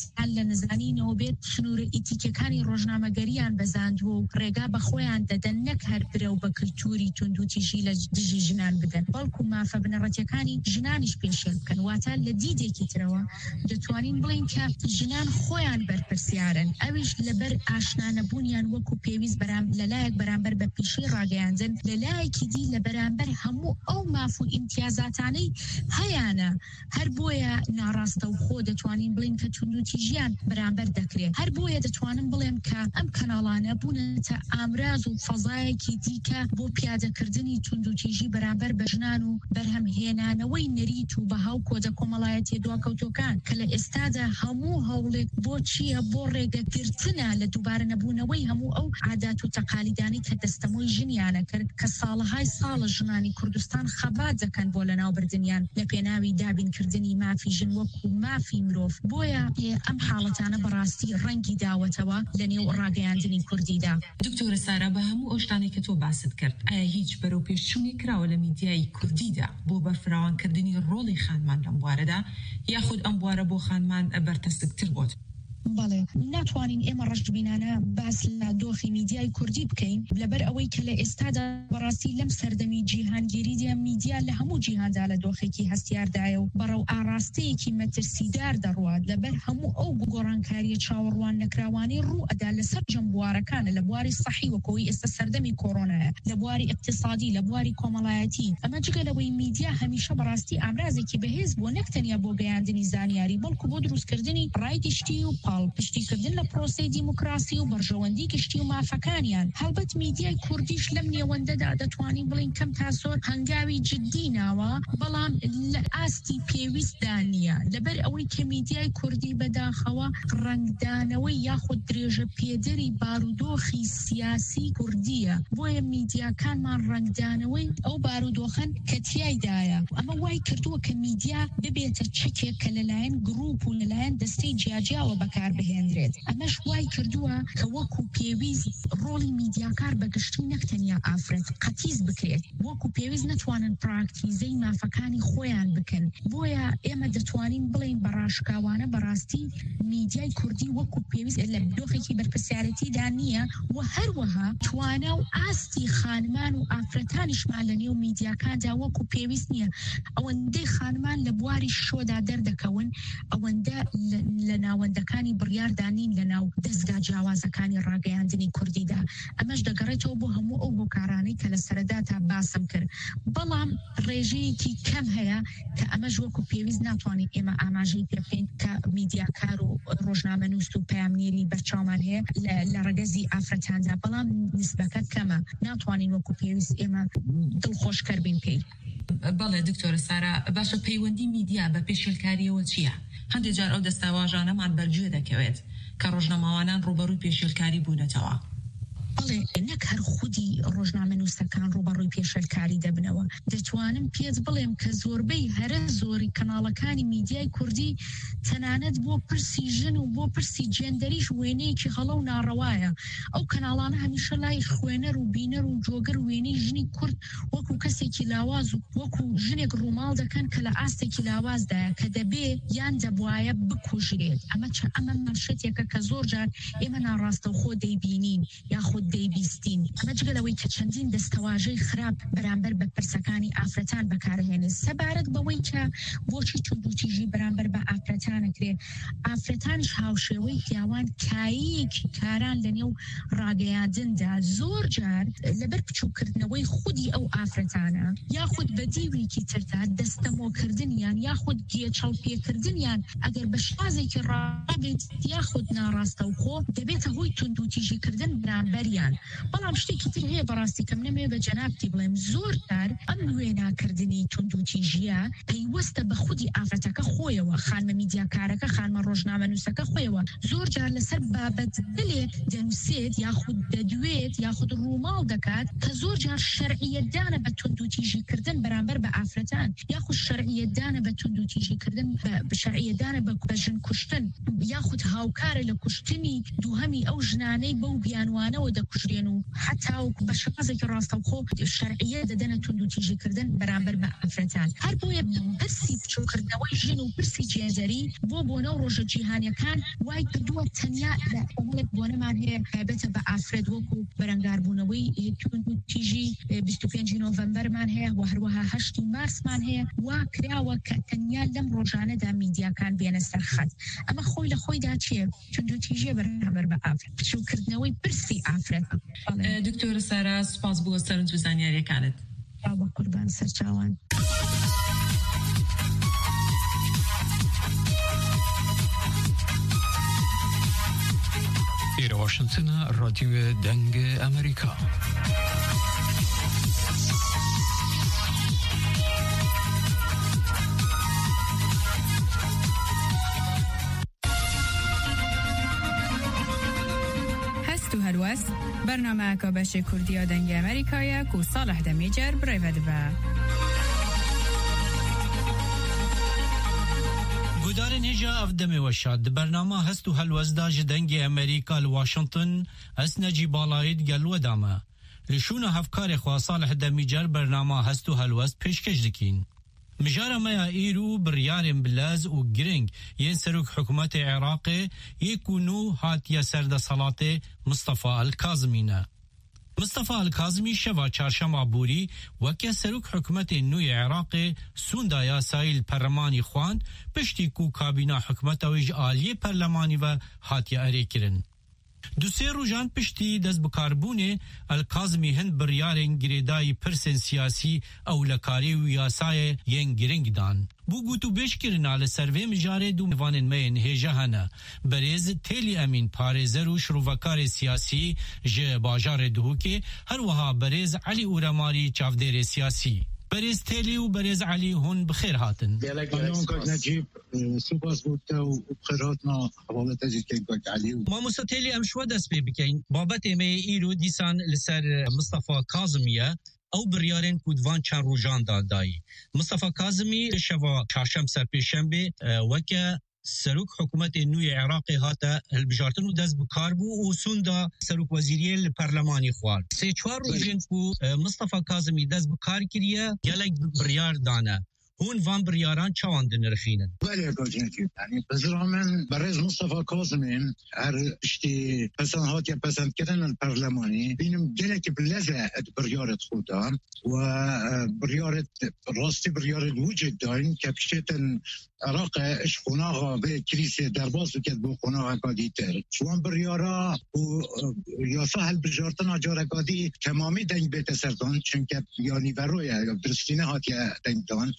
نزانینەوە بێت سنوورە ئیتیکەکانی ڕۆژنامەگەریان بەزاندووە و ڕێگا بە خۆیان دەدەن نەک هەر برە و بە کللتوری تونند و تیژی لە دژی ژنان بدەن بەڵکو مافە بنەڕەتیەکانی ژنانیش پێشێل بکەن واتە لە دیدێکی ترەوە دەتوانین بڵین کە ژنان خۆیان بەرپرسیارن ئەویش لەبەر ئاشنانەبوونیان وەکو پێویست بەرام لەلایەک بەرامبەر بە پیشەی ڕاگەیاندن لەلایەکی دی لە بەرامبەر هەموو ئەو ماف و ئیمتیازاتانەی هەیانە هەر بۆیە ناڕاستە و خۆ دەتوانین بڵین کە تونند و تیژیان بەرامبەر دەکرێت هەر بۆیە دەتوانم بڵێم کە ئەم کەناڵانە بوونەتە ئامراز و فەزایەکی دیکە بۆ پیادەکردنی تونند و تیژی بەرامبەر بە ژنان و بەرهەمهێنانەوەی نەریت و بەهاو کۆدە کۆمەڵایەتی دواکەوتۆکان کە لە ئێستادا هەموو هەوڵێک بۆ چییە بۆ ڕێگەگرتنە لە دووبارە نەبوونەوەی هەموو ئەو عادات و تەقالیدانی کە دەستەمۆی ژنیانە کرد کە ساڵەهای ساڵە ژنانی کوردستان خەبات دەکەن بۆ لەناوبردنیان لە پێناوی دابینکردنی مافی ژن وەکو مافی مرۆڤ بۆیە ئەم حاڵەتانە بەڕاستی ڕەنگی داوەتەوە لە نێو ڕاگەیاندنی کوردیدا. دکتۆرە سارا بە هەموو ئەو شتانێک کە تۆ باست کرد ئایا هیچ بەرەو پێشچوونی کراوە لە میدیای کوردیدا بۆ بەرفراوانکردنی ڕۆڵی خانمان لەم بوارەدا یاخود ئەم بوارە بۆ خانمان بەرتەسکتر بۆت؟ بەڵێ ناتوانین ئێمە ڕەشبینانە باس لە دۆخی میدیای کوردی بکەین لەبەر ئەوەی کە لە ئێستادا بەڕاستی لەم سەردەمی جیهانگیریدا میدیا لە هەموو جیهاندا لە دۆخێکی هەستیاردایە و بەڕەو ئاراستەیەکی مەترسیدار دەڕوات لەبەر هەموو ئەو گۆڕانکاریە چاوەڕوان نەکراوانی ڕوو ئەدا لەسەر جەمبوارەکانە لە بواری سەحی وەکەوەی ئێستا سەردەمی کۆڕۆنایە لە بواری اقتصادی لە بواری کۆمەڵایەتی ئەمە جگەلەوەی میدیا هەمیشە بەڕاستی ئامرازێکی بەهێز بۆ نەکتەنیا بۆ گەیاندنی زانیاری بەڵکو بۆ دروستکردنی ڕای گشتی و پشتیکردن لە پرۆسەی دیموکراسی و بەرژەوەندی گشتی و مافەکانیان هەڵبەت میدیای کوردیش لەم نێوەندەدا دەتوانین بڵین کەم تا زۆر هەنگاوی جددی ناوە بەڵام لە ئاستی پێویستدا نییە لەبەر ئەوەی کە میدیای کوردی بەداخەوە ڕنگدانەوەی یاخود درێژە پێدەری بارودۆخی سیاسی کوردیە بۆیە میدیاکانمان ڕنگدانەوەی ئەو بارودۆخەن کە تیایدایە ئەمە وای کردووە کە میدیا ببێتە چەکێک کە لەلایەن گروپ و لەلایەن دەستەی جیاجیاوە بەکار بهێنرێت ئەمەش وای کردووە کە وەکو پێویست ڕۆڵی میدیاکار بەگشتی نەکتەنیا ئافرەت قەتیز بکرێت وەکو پێویست نەتوانن پراکتیزەی مافەکانی خۆیان بکەن بۆیە ئێمە دەتوانین بڵین بەڕاشکاوانە بەڕاستی میدیای کوردی وەکو پێویست لە دۆخێکی بەرپرسیارەتیدا نییە و هەروەها توانە و ئاستی خانمان و ئافرەتانیشمان لە نێو میدیاکاندا وەکو پێویست نییە ئەوەندەی خانمان لە بواری شۆدا دەردەکەون ئەوەندە لە ناوەندەکانی بڕیاردانین لە ناو دەستگا جیاوازەکانی ڕاگەیاندنی کوردیدا ئەمەش دەگەڕێتەوە بۆ هەموو ئەو هۆکارانەی کە لە سەرەدا تا باسم کرد بەڵام ڕێژەیەکی کەم هەیە کە ئەمەش وەکو پێویست ناتوانین ئێمە ئاماژەی پێ بکەین کە میدیاکار و ڕۆژنامەنووس و پەیامنێری بەرچاومان هەیە لە ڕێگەزی ئافرەتاندا بەڵام نسبەکە کەمە ناتوانین وەکو پێویست ئێمە دڵخۆشکەر بین پێی. بەڵێ دکتۆرە سارا باشە پەیوەندی میدیا بە پێشێلکاریەوە چییە؟ هەندێک جار ئەو دەستاواژانەمان بەرگوێ دەکەوێت کە ڕۆژنامەوانان ڕوبەڕووی پێشێلکاری بوونەتەوە. بەڵێ نەک هەر خودی ڕۆژنامەنووسەکان ڕوبەڕووی پێشێلکاری دەبنەوە دەتوانم پێت بڵێم کە زۆربەی هەرە زۆری کەناڵەکانی میدیای کوردی تەنانەت بۆ پرسی ژن و بۆ پرسی جێندەریش وێنەیەکی هەڵە و ناڕەوایە ئەو کەناڵانە هەمیشە لای خوێنەر و بینەر و جۆگەر وێنەی ژنی کورد وەکو کەسێکی لاواز و وەکو ژنێک ڕووماڵ دەکەن کە لە ئاستێکی لاوازدایە کە دەبێ یان دەبوایە بکوژرێت ئەمە چ ئەمە مەرشەتێکە کە زۆر جار ئێمە ناڕاستە و خۆ دەیبینین یاخود دەیبیستین ئەمە جگەلەوەی کە چەندین دەستەواژەی خراپ بەرامبەر بە پرسەکانی ئافرەتان بەکارهێنێت سەبارەت بەوەی کە بۆچی تونند و تیژی بەرامبەر بە ئافرەتانەکرێ ئافرەتانش هاوشێوەی پیاوان کاییەکی کاران لە نێو ڕاگەیاندندا زۆر جار لەبەر بچووکردنەوەی خودی ئەو ئافرەتانە یاخود بە دیوێکی تردا دەستەمۆکردنیان یاخود گێچەڵپێکردنیان ئەگەر بە شازێکی ڕابێت یاخود ناڕاستە و خۆ دەبێتە هۆی تونند و تیژیکردن بەرامبەریان بەڵام شتێکی تر هەیە بەڕاستی کەم نەمێ بە جەنابتی بڵێم زۆر جار ئەم وێناکردنی تونند و تیژیە پەیوەستە بە خودی ئافرەتەکە خۆیەوە خانمە میدیاکارەکە خانمە ڕۆژنامەنووسەکە خۆیەوە زۆر جار لەسەر بابەت دلێ دەنووسێت یاخود دەدوێت یاخود ڕووماڵ دەکات کە زۆر جار شەرعیەتدانە بە تونند و تیژیکردن بەرامبەر بە ئافرەتان یاخود شەرعیەتدانە بە تونند و تیژیکردن بە شەرعیەتدانە بە ژن کوشتن یاخود هاوکارە لە کوشتنی دووهەمی ئەو ژنانەی بەو بیانوانەوە دەکوژرێن و حتا و بە شێوازێکی ڕاستەوخۆ شەرعیە دەدەنە تونند و تیژیکردن بەرامبەر بە ئافرەتان هەر بۆیە پرسی بچووکردنەوەی ژن و پرسی جێنزەری بۆ بۆنە و ڕۆژە جیهانیەکان وای کردووە تەنیا لە ئەوەک بۆنەمان هەیە تایبەتە بە ئافرەت وەکو بەرەنگاربوونەوەی تونند و تیژی بیست و پێنجی نۆڤەمبەرمان هەیە و هەروەها هەشتی مارسمان هەیە وا کراوە کە تەنیا لەم ڕۆژانەدا میدیاکان بێنە سەرخەت ئەمە خۆی لە خۆیدا چیە تونند و تیژیە بەرامبەر بە ئافرەت بچووکردنەوەی پرسی ئافرەت. دکتۆرە سارا سوپاس بۆ سەرنج و زانیاریەکانت. بە قوربان سەرچاوان. إلى واشنطن راديو دنگ أمريكا. هستو هلوس برنامه کابش کردی دنگ أمريكا کو صالح دمیجر برای با گودارن هجا افدم وشاد برنامه هستو هلوزدا جدنگ امریکا لواشنطن اس نجی بالاید گلو دامه لشون هفکار خواه صالح دمیجر برنامه هستو هلوز پیشکش دکین مجارة ما ايرو بريارن بلاز و گرنگ ين سروك حكومت عراق يكونو هاتيا سرد صلاة مصطفى الكاظمينه مصطفى الكاظمي شوا چارشما بوري وكا سروك حكومت نوي عراق سوندايا سايل پرلماني خوان پشتي كو كابينا حكومت ويج آلية پرلماني و هاتيا اريكرن دو سه روزان پشتی دست بکاربونه الکاظمی هند بریارن گریدای پرسن سیاسی او لکاری و یاسای ین گرنگ دان. بو گوتو بیش کرنا لسروه مجاره دو موانن مین هیجه هنه بریز تیلی امین پارزر و شروفکار سیاسی جه باجار دهو که هر وها بریز علی اورماری چافدیر سیاسی. بریز تیلی و بریز علی هون بخیر هاتن. قانون کاک نجیب سپاس بودتا و بخیر هاتنا حواله تجید که کاک علی. ما مستطیلی امشوا دست بی بکین. بابت ایمه ایرو دیسان لسر مصطفى کاظمیه او بریارن کودوان چند روزان دادایی. مصطفى کاظمی شوا چهارشنبه سر پیشنبه وکه سروک حکومت نوی عراق هاتا البجارتن و دست بکار بو و سوندا سروک وزیری الپرلمانی خوار سه چوار روزن کو مصطفى کاظمی دست بکار کریه گلک بریار دانه هون وان بریاران چوان دنرخینن بله گوجنتی یعنی بزرامن برز مصطفى کاظمین هر اشتی پسند هات یا پسند کردن الپرلمانی بینم گلک بلزه بریارت خودم و بریارت راستی بریارت وجود داین که پشتن عراق اش خناغا به کلیسه درباز و کد بو خناغا قادی تر شوان بریارا و یا سهل بجارتن آجار قادی تمامی دنگ بیت سردان چونکه یعنی ورویه درستینه هاتی دنگ دان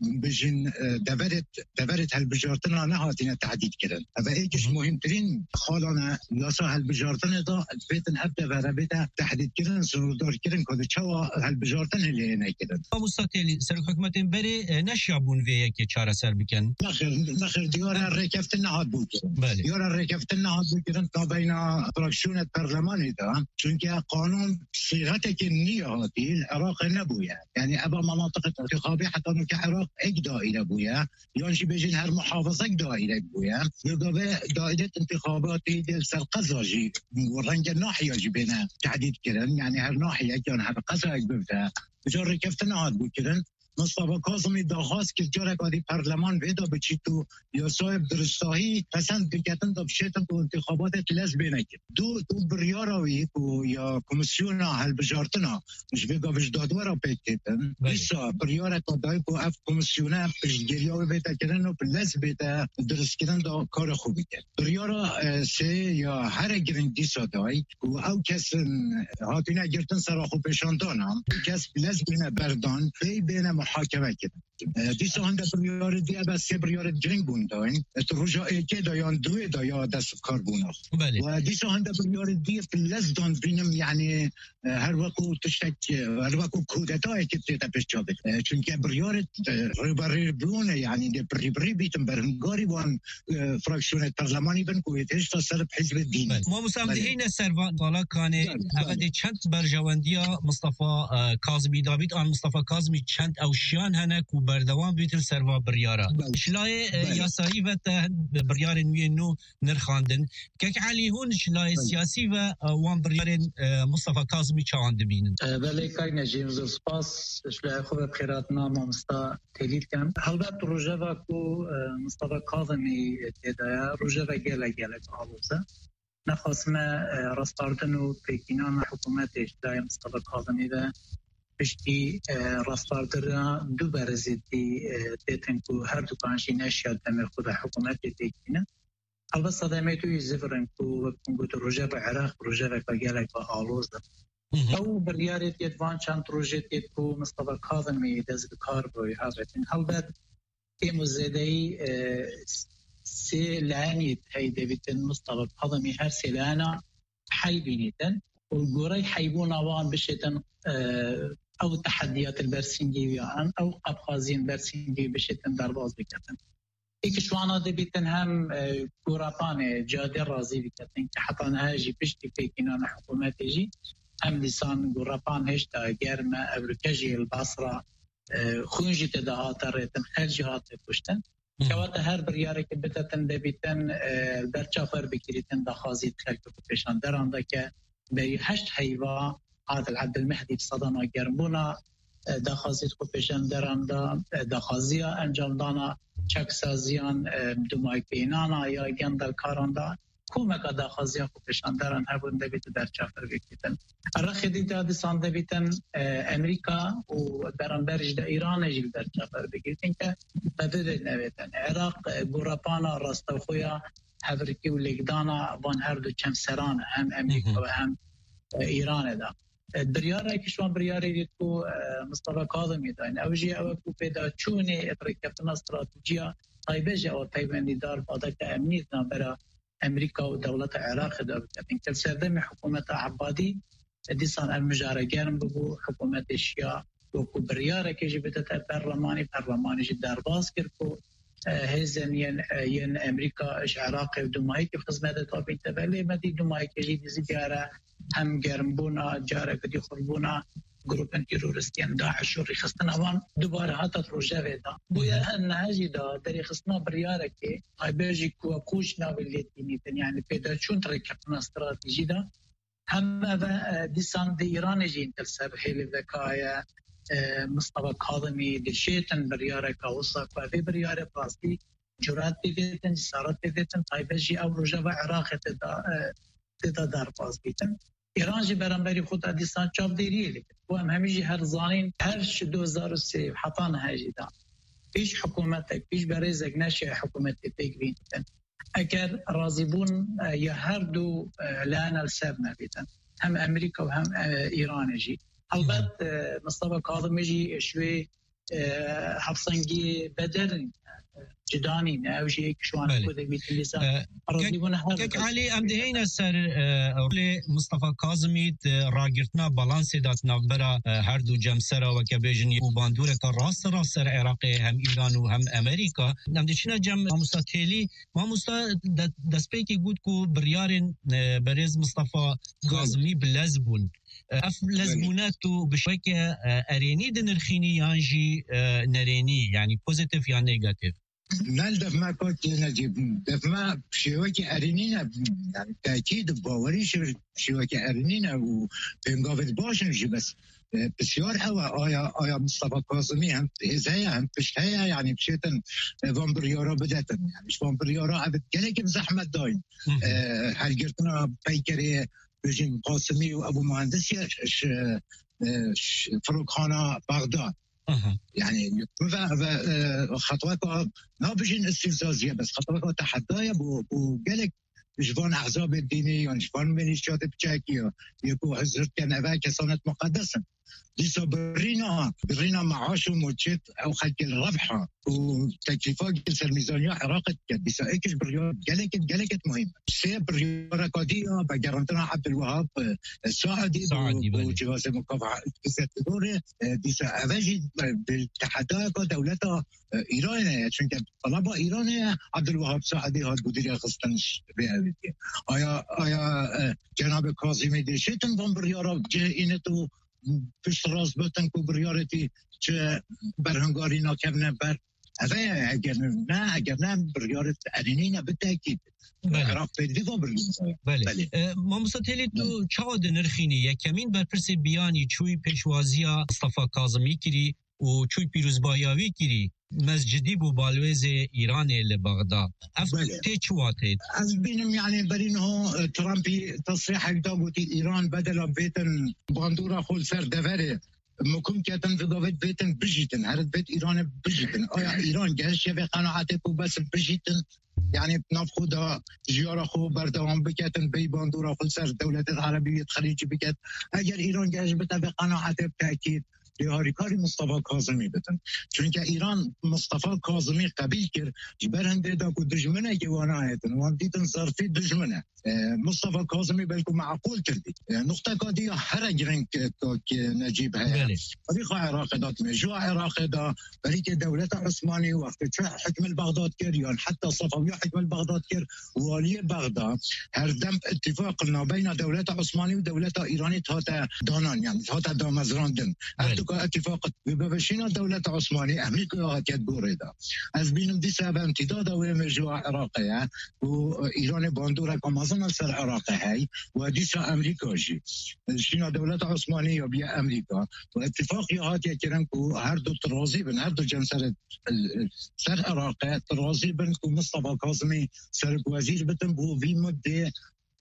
بجن دورت دورت هل بجارتن نه هاتینه تعدید کردن و ایکش مهمترین خالانه یا سهل بجارتن دا بیتن ابدا و بیت تحدید کردن سرودار کردن کد چوا هل بجارتن هلی نکردن مستطیلی سر حکومتین بری نشیابون ویه که چاره سر بکن نخر نخر دیار رکفت نهاد بود بله دیار رکفت نهاد بود کردن تا بین فراکسیون پارلمانی دا چونکه قانون صيغته که نیاتی عراق نبوده یعنی ابا مناطق انتخابی حتی نو که عراق یک دایره بوده یا شی بجین هر محافظه یک دایره بوده لگه دایره انتخاباتی دل سر قضاجی و رنگ ناحیه جی بینه تعدید کردن یعنی هر ناحیه که هر قضا یک بوده بجار رکفت نهاد بود کردن مصطفى کاظمی داخواست که جاره کادی پارلمان ویدا بچی تو یا صاحب درستاهی پسند بکتن تا بشیتن تو انتخابات لز بینکن دو دو بریاراوی کو یا کمیسیون هل بجارتنا مش بگا وجداد ورا پیکتن بیسا بریارا کادای کو اف کمیسیون پشگیریاوی بیتا کردن و لز بیتا درست کردن دا کار خوبی کرد بریارا سه یا هر گرنگ دیسا دای و او کس هاتینا گرتن سراخو پیشاندان هم کس لز بینه بردان بی بینه محاکمه کردن دیسا هنده بریار دیگه بس سه بریار جنگ بونداین تو رجا ایکی دایان دوی دایا دست کار بونا و دیسا هنده بریار دیگه لزدان بینم یعنی هر وقت تشتک هر وقت کودتای که تیتا پیش جابه چونکه بریار ریبری بونه یعنی دی بری بری بیتم برنگاری وان فراکسیون پارلمانی بن کویتش تا سر حزب دینی ما مسامدهین سروان بالا کانه اگه چند برجواندیا مصطفى کاظمی داوید آن مصطفى کاظمی چند اوشیان هنه کو بردوام بیتر سروا بریاره شلای یاسایی و بریار نو نرخاندن که علی هون شلای سیاسی و وان بریار مصطفى کاظمی چاند بینن بله کاین جیمز سپاس شلای خوب بخیرات نام مستا تلیل کن البته روجا کو مصطفى کاظمی تدایا روجا گله گله آلوزه نخواستم راستاردن و پیکینان حکومت اشتای مصطفى کاظمی و پشتی راستاردن دو برزیدی دیتن که هر دو کانشی نشیاد دم خود حکومت پیکینه البته صدمه توی زفرن که کنگوت روژه به عراق روژه به کگله که آلوز ده او بریاریت یدوان چند روژه تید که مصطفى کاظمی دست بکار بوی هاوتن البته ایمو زیدهی سي لانيت هاي ديفيتن مصطفى كاظمي هر سيلانا حي بينيتن والقوري حيبون وان بشتن او تحديات البرسنجي او قبخازين برسنجي بشتن درباز بكتن ايك شوانا ديفيتن هم قورابان جادي رازي بكتن كحطان هاجي بشتي فيكينان حكومات يجي هم لسان قورابان هشتا جرما ابركجي البصرة خونجي تدهات ريتن خرجي هات بشتن شوات هر بریاری که بتاتن دبیتن برچافر بکریتن دخازید خلق بپیشان درانده که به هشت حیوه عادل عبدالمهدی بصدانا گرمونا دخازید بپیشان درانده دخازیا انجام دانا چکسازیان دومای پینانا یا گندل کارانده کومک دخازیا بپیشان دران هبون دبیت برچافر بکریتن رخی دیده دیسان دبیتن امریکا و دران برج ده ایران جیل برچافر بکریتن که بدد نویتن عراق گوراپانا راستوخویا هفرکی و لگدانا وان هر دو چم سران هم امریکا و هم ایران ده بریاره که شما بریاره دید که مصطفى کاظمی داین اوجی او که پیدا چونه اترکفتن استراتیجیا طایبه جا و پیوندی دار بادا که امنیت نابرا امریکا و دولت عراق ده بکتن کل سردم حکومت عبادی دیسان المجارگرم ببو حکومت شیعه وكو بريارة كيجي بدأت برلماني برلماني جي درباز كركو هزن ين ين أمريكا إش عراق ودمائي كيف خدمة طابين تبلي مدي دمائي كيجي دي جارة هم جرمبونا جارة كدي خربونا جروب تيرورستيان داعش شوري خستنا وان دوباره هاتا روجا ويدا بويا هن هاجي دا دري خستنا بريارة كي هاي بيجي كوا كوش ناوليتيني يعني بيدا شون تركبنا استراتيجي دا هم ديسان دي إيران جين تلسب هيل ذكايا مصطفى كاظمي دشيتن بريارة كوصا كوافي بريارة بلاستيك جرات بيتن جسارات بيتن طيبجي أو رجوة عراق تدا تدا دار باز بيتن إيران جي برانبري خود ديسان چاپ ديريه لكن وهم هميجي هر زانين هرش دو هزار و سه حطانا هاجي دا بيش حكومتك بيش بريزك ناشي حكومتك تيك بيتن اگر راضيبون يا هر دو لانا السابنا بيتن هم أمريكا وهم إيران جي البته مصطفى کاظمی جی شوی حفصنگی بدر جدانی نه وشی شوان خود میتلیسا که علی ام دهینا سر اول مصطفى کاظمی راگرتنا بالانس دات نبرا هر دو جمسرا و که بیجنی و باندوره که راست راست سر عراق هم ایران و هم امریکا نم دیشنا جم مستقلی ما مستا دسپیکی گود کو بریارن برز مصطفى کاظمی بلزبون اف لزبوناتو بشكل اريني دنرخيني يانجي نريني يعني بوزيتيف يا نيجاتيف نالدف ما كنت نجيب دف ما شوكي ارينينا يعني تاكيد باوري شوكي ارينينا وبنقابل باشن جي بس بسيار هوا آيا آيا مصطفى كاظمي هم هزايا هم بشهايا يعني بشيتن فان بريارا بداتن يعني فان بريارا عبد جلك بزحمة داين هل قرتنا بيكري بجين قاسمی و ابو مهندس فروخانه بغداد يعني و خطوات ما بجين استفزازيه بس خطوات تحدايا بو بو قالك جوان احزاب الدينيه يعني جوان ميليشيات بتشاكيا يكو حزرت كان ابا كسانه مقدسه لسه برينا برينا معاش وموتشت او خلق الربحه وتكليفات الميزانيه عراقت بس ايش بريار قالك قالك مهم سي بريار قضيه بجرنتنا عبد الوهاب السعدي وجواز مكافحه التدور بس اواجد بالتحديات دولتها ايران چون طلب ايران عبد الوهاب سعدي هاد مدير خصنش آیا آیا جناب کاظمی دشتن بون بريار اینتو پشت راست بتن کو بریارتی چه برهنگاری ناکم بر هذا اگر نه اگر نه بریارت ارینینا بالتاكيد عراق بله ماموستا تلی تو چاود نرخینی یکمین برپرس بیانی چوی پیشوازیا مصطفى کاظمی کری و چوی پیروزبایاوی کری مسجدی بو بالوز ایران لبغداد افته چواته از بینم یعنی برینه ترامپی تصریح داوتی ایران بدل بیتن باندورا خول سر دوره ممكن كاتن في ضوء بيتن بجيتن هرد بيت إيران بجيتن آيا إيران جهش يبي قناعته بس بجيتن يعني نافخودا جيارة خو بردوام بكاتن بي باندورا خل سر دولة العربية الخليج بكات أجر إيران جهش بتبي قناعته بتأكيد لهاریکاری مصطفى کاظمی بتن چون که ایران مصطفى کاظمی قبیل کرد برنده دا کو دشمنه جوانایتن وان دیتن ظرفی دشمنه مصطفى کاظمی بلکو معقول کردی نقطه کادی هر گرنگ که نجیب هست طریق عراق دات مجوع عراق دا برای که دولت عثمانی وقت چه حکم البغداد کرد یا حتی صفوی حکم البغداد کرد والی بغداد هر دم اتفاق لنا بین دولت عثمانی و دولت ایرانی تا دانان يعني تا دامزراندن اتفاق ببشينا دولة عثمانية أمريكا كانت بوريدا از بينم دي سبب امتداد ومجوع عراقية وإيران باندورة كمازن سر عراقي هاي وديسا أمريكا جي شينا دولة عثمانية بيا أمريكا واتفاق يهات يكرن كو هر دو ترازي بن هر دو جنسر سر عراقي ترازي بن كو مصطفى كاظمي سر وزير بتن بو في مدة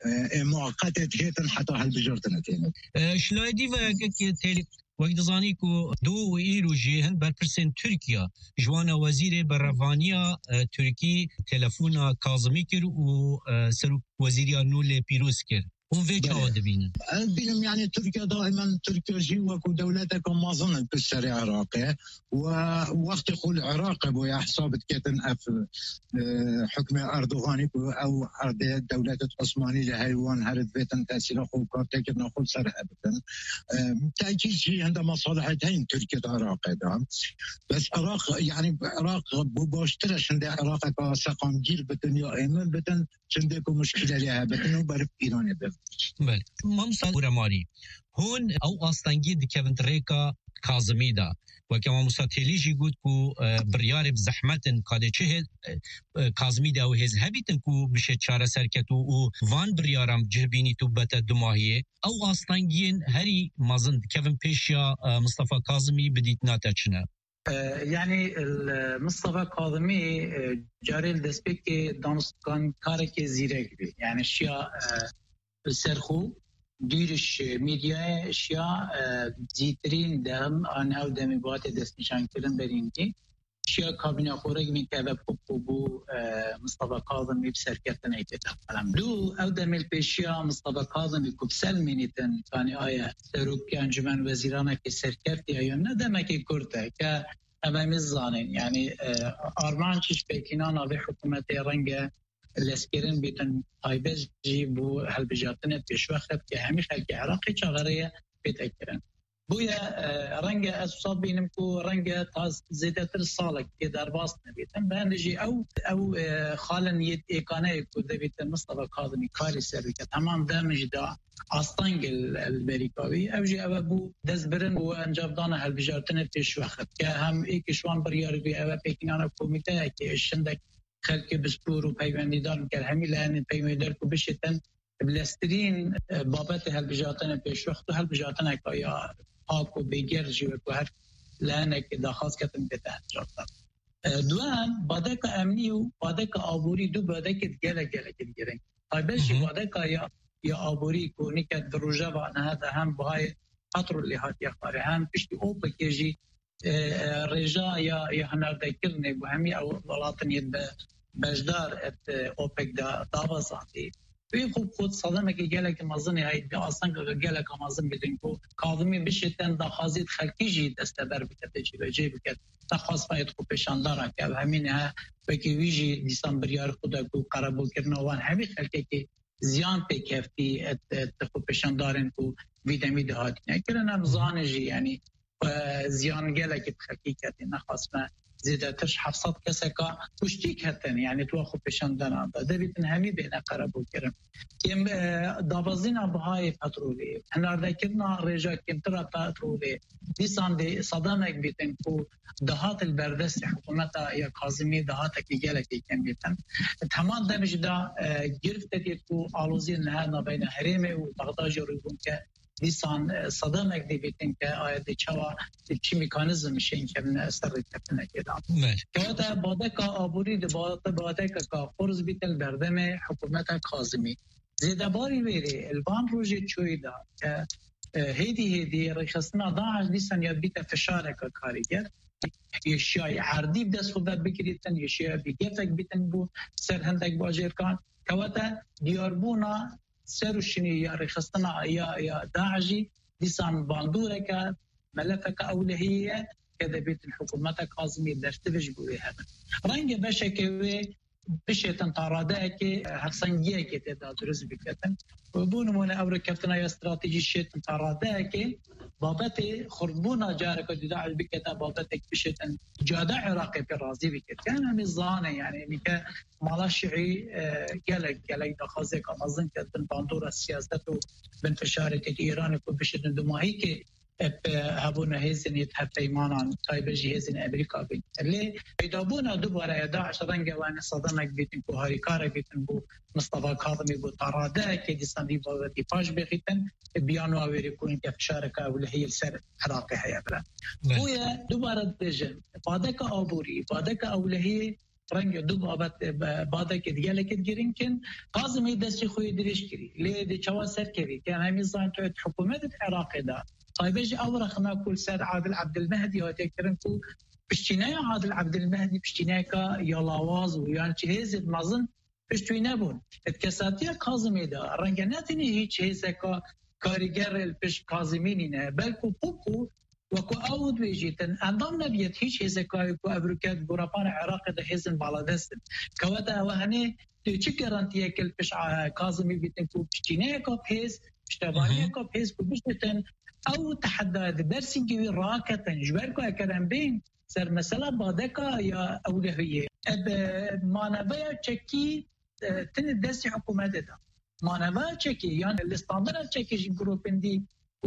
مؤقتة هيتن حتى هالبجرتنا كينت شلايدي وكي تيلي وقت زانی کو دو ایرو جهن برپرسن ترکیه جوانا وزیر برروانیا ترکی تلفون کاظمی کر و سر وزیریا نول پیروز کر اون وی جواد بینن بینم یعنی ترکیه دائما ترکیه جی وکو دولته که مازن بسر عراقه و وقت خول عراق بو حسابت کتن اف حکم اردوغانی او ارده دولت عثمانی لهیوان هرد بیتن تأثیر خول کارته که نخول سر ابتن تأکید جی هنده مصالحتين تركيا عراق دا بس عراق يعني عراق بو باشترش هنده عراق که سقام گیر بتن یا ایمن بتن چنده که مشکل لها بتن و برف ایران بتن بله مامسا ورماری هون او آستانگی دکوند ریکا کاظمی دا و که مامسا تیلیجی گود کو بریار بزحمتن کاده چه کاظمی دا و هز هبیتن کو بشه چاره سرکتو و وان بریارم جهبینی تو بتا دماهیه او آستانگین هری مازن دکوند پیشیا مصطفى کاظمی بدیت ناتا چنه يعني مصطفى كاظمي جاري الدسبيك دانستان كارك زيرك بي يعني اشياء سرخو ديرش ميديا اشياء زيترين دهم انا او دمي بوات دست نشان كرن برينتي اشياء كابينه خورج من كذا بوبو مصطفى كاظمي بسركتن ايتتا دو او دمي البيشيا مصطفى كاظمي كبسل مينيتن كان ايه سروك انجمن وزيرانه كسركتي ايون ندمك كورتا ك امام الظانين يعني ارمان چش بكينانا بحكومه رنگه الاسكرين بيتن طيبز جيبو هالبجاتنا پیش وقت که همي خلق عراقي چاغريه بيتكرن بويا رنگه اصاب بينم کو رنگه تاز زيادتر صالك كي درباس نبيتن بانجي او او خالن يد ايقانه کو دبيتن مصطفى كاظمي كاري سركه تمام دمج دا استانگ الامریکایی اوجی او بو دزبرن و انجام دانه هالبجاتنا پیش وقت که هم ایکشوان بریار بي او پکینانا کمیته که شندک خلق بسپور و پیوندیدان که همین لحن پیوندیدار کو بشتن بلسترین بابت هالبجاتنا پیش وقت و هالبجاتنا که یا پاک و بگر جیو که هر لحنه که داخواست کتن بیته انجام داد دوام باده که امنی و باده که آبوری دو باده که گله گله که گرنگ طایبشی باده که یا یا آبوری کنی که دروژه و هذا هم بهای خطر اللي هات يختار هم بشتي اوبك يجي رجاء يا يا هنردكرني وهمي او ولاتن يد بجدار اوبك دا دابزاتي في خوب خود صدمه که گله که مازن هاي اصلا گله که مازن بدن کو کاظمی بشتن دا خازید خلقی جی دستبر بکته جی بجی بکت تخواست فاید خوب پیشانداره که همین ها بکی ویجی دیسامبر یار خدا کو قربو کرنا وان همین خلقی که زیان پی کفتی ات خوب پیشاندارن کو ویدمی دهاتی نکرن هم زانجی یعنی زیان گله که خلقی کتی نخواست زیادترش هفتصد کسی که پشتی کردن یعنی تو خوب پیشان دارن ده بیتن همی بین قربو کرم کم دابزین آبهای پترولی هنرده کردن رجا کمتر پترولی دیسان دی صدامک بیتن کو دهات البردست حکومت یا کاظمی دهات کی گلکی کم بیتن تمام دمج دا گرفت دید کو آلوزی نه بین حریم و بغداد جوریدون که دیسان صدامک دی بیتن که آید چوا چی میکانیزم میشه این که استر کردن کدام که تا باده که آبوری دی باده باده که فرض بیتن بردم حکومت کاظمی زیاده باری ویری البان روزی چوی دا که هیدی هیدی رخصتنا داعش دیسان یا بیت فشار که کاریگر یشیای عردی بدست خود بکریتن یشیای بیگفتک بیتن بو سر هندک باجر کان که تا دیاربونا سرشنی یا رخصتنا یا یا داعشی دیسان باندوره که ملفك أولهية كذا بيت الحكومة كاظمي درتبش بوي هذا رنج بشكوي بشيتن طارادك هفسنجيه كده درس بكتن وبون من أورك كفتنا يا استراتيجي شيتن طارادك بابتي خربونا جارك داعش بكتا بابتك بشيتن جادا عراقي برازي بكت كان ميزانه يعني نك مالشعي قالك قالك دخازك امازن كتن باندورا سياسته بانتشار ايران بشيتن دماهيك هبونا هزن يتحف إيمانا طيب جهزن أمريكا بين اللي يدابونا دوباره داعش رنجة وأنا صدمك بيتن كو هاريكارة بيتن بو مصطفى كاظمي بو طرادا كي ديساندي بو ديفاج بيتن بيانو أويريكون كفشاركة ولا هي السر عراقي هيا بلا ويا دوباره دجن بعدك أبوري بعدك أولهي رنگ دو بابت بعد که دیگه لکت گیریم کن کاظمی دستی خوی درش کری لی دی چوا سر کری که همی زان توی حکومت عراق دا طيبش أورخنا كل سر عادل عبد المهدي وتكرم كل بشتينا عادل عبد المهدي بشتينا كا يلاواز ويان شهيز مازن بشتينا بون اتكساتيا كاظمي دا رنجناتني هيك هيزا كا كاريجر البش كاظمينينا بلكو بوكو وكو أود ويجيتن أنظام نبيت هيك هيزا كا كو أبركات برابان عراق دا هيزن بالادست كواتا وهني تيجي كرانتيا كل بش كاظمي بيتن كو بشتينا كا بهيز بشتبانيا كا بهيز كو بشتن أو تحدى درسي جوي راكة جبالكو أكرم بين سر مسألة بعدك يا أولوية ما نبيا تشكي تن درسي حكومة ده ما نبيا تشكي يعني الاستاندر تشكي جروبين دي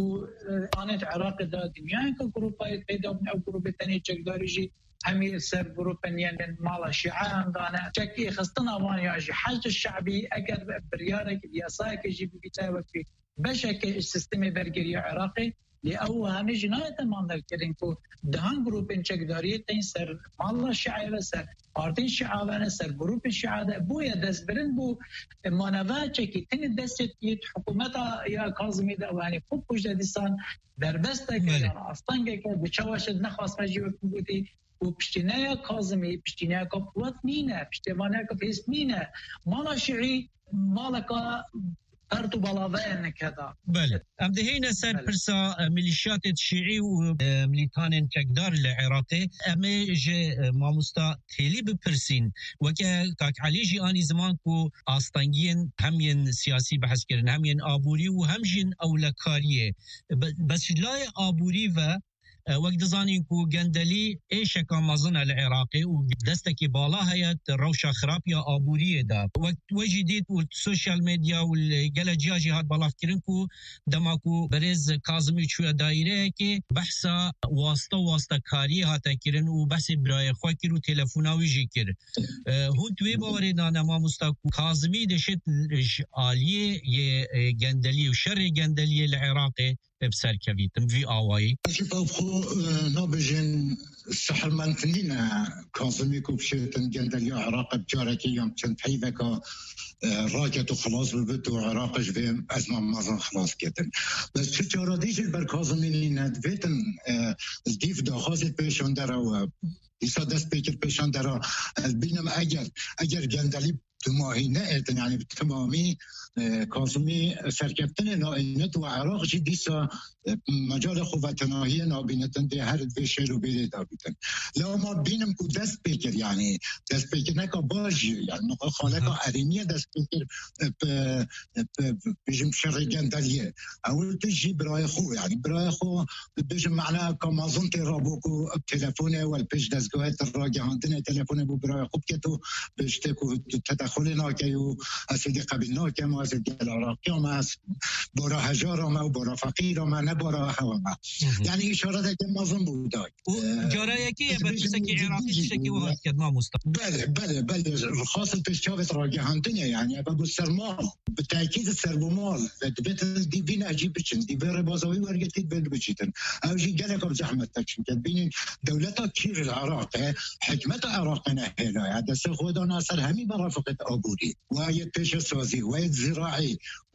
وقانون عراق ده دنيا كجروبات بيدا من أو جروب تاني تشك دارجي همي سر جروبين يعني مال الشيعة عندنا تشكي خصنا واني أجي حاج الشعبي أجر بريارك الياساك يجي بيتاوي في بشك السيستم برجري عراقي لأو هم جناية ما نذكرين كو دهان جروب إنشك دارية تين سر مالله الشعب سر بارتين الشعب سر جروب الشعب بويا دس برن بو ما نفاتش كي تين دست يت حكومتها يا كاظمي ده يعني فوق وجد ديسان دربسته كده أصلاً كده بتشوش نخاص مجيء بودي وبشتنايا كاظمي بشتنايا كقوات مينا بشتمانيا كفيس مينا مالا شعي مالك أرتو بلاوانك هذا. بله. أم دهينا سر برسا ميليشيات الشيعي وميليتان كقدار العراقي أما جي ماموستا تيلي ببرسين وكا كاك عليجي آني زمان كو آستانجين همين سياسي بحث كرن همين آبوري وهمجين أولكاريه بس لاي آبوري و وقت دزانين كو جندلي ايشا كان مازن العراقي ودستكي بالا هيا روشا خراب يا آبوريه دا وقت وجديد والسوشيال ميديا والجلاجياجي هاد بالا فكرين كو دماكو بريز كاظمي شوية دايره كي بحثا واسطة واسطة كاري هاتا كرن وبحث براي خواه كرو تلفوناوي جي كر هون توي باوردانا ما مستاكو كاظمي دشت آلية يه جندلي وشر جندلي العراقي بسر كبيتم في آواي شوف أبخو نابجين سحر منفنين كاظمي كوبشيتن جندلي عراق بجاركي يوم كنت حيثك راكت وخلاص بالبيت وعراق جبين أزمة مازن خلاص كتن بس شو جاراديش البركاظمين ندفيتن الديف داخازت بيشان درا و إسا دست بيكر بيشان درا بينما أجر أجر جندلي تماهي نأت يعني بالتمامي كاظمي سركبتن نائنت وعراق جي ديسا مجال خوفتنا هي نابينتن دي هر بشير وبيلي دابيتن لو ما بينم كو دست بيكر يعني دست بيكر نكا باجي يعني خالقا أريمية دست بيكر بيجم شرقان داليه أول تجي براي خو يعني براي خو بيجم معنا كمازون ترابوكو بتلفونه والبيج دستگاهت الراجع عندنا تلفونه بو براي خو بكتو بيشتكو تدخلنا كيو أسيدي قبلنا كما أسيدي العراقي وما برا هجار ما وبرا فقير ما نبرا هوا يعني إشارة كمازون بوداي جرايكي بتسكي عراقي تشكي وهات كدما مستقبل بله بله بله خاصة البيشتافت راجع عندنا يعني أبو السرمال بالتأكيد السربمال بيت دي بين أجيب بتشن دي بير بازوي ورقتي بيت بتشتن أو جي جالك بزحمة تكشن كبين دولتها كثير العراق حكمة عراقنا هنا هذا سخوة ناصر همي برافقة أبوري وهي بيش سوازي وهي زراعي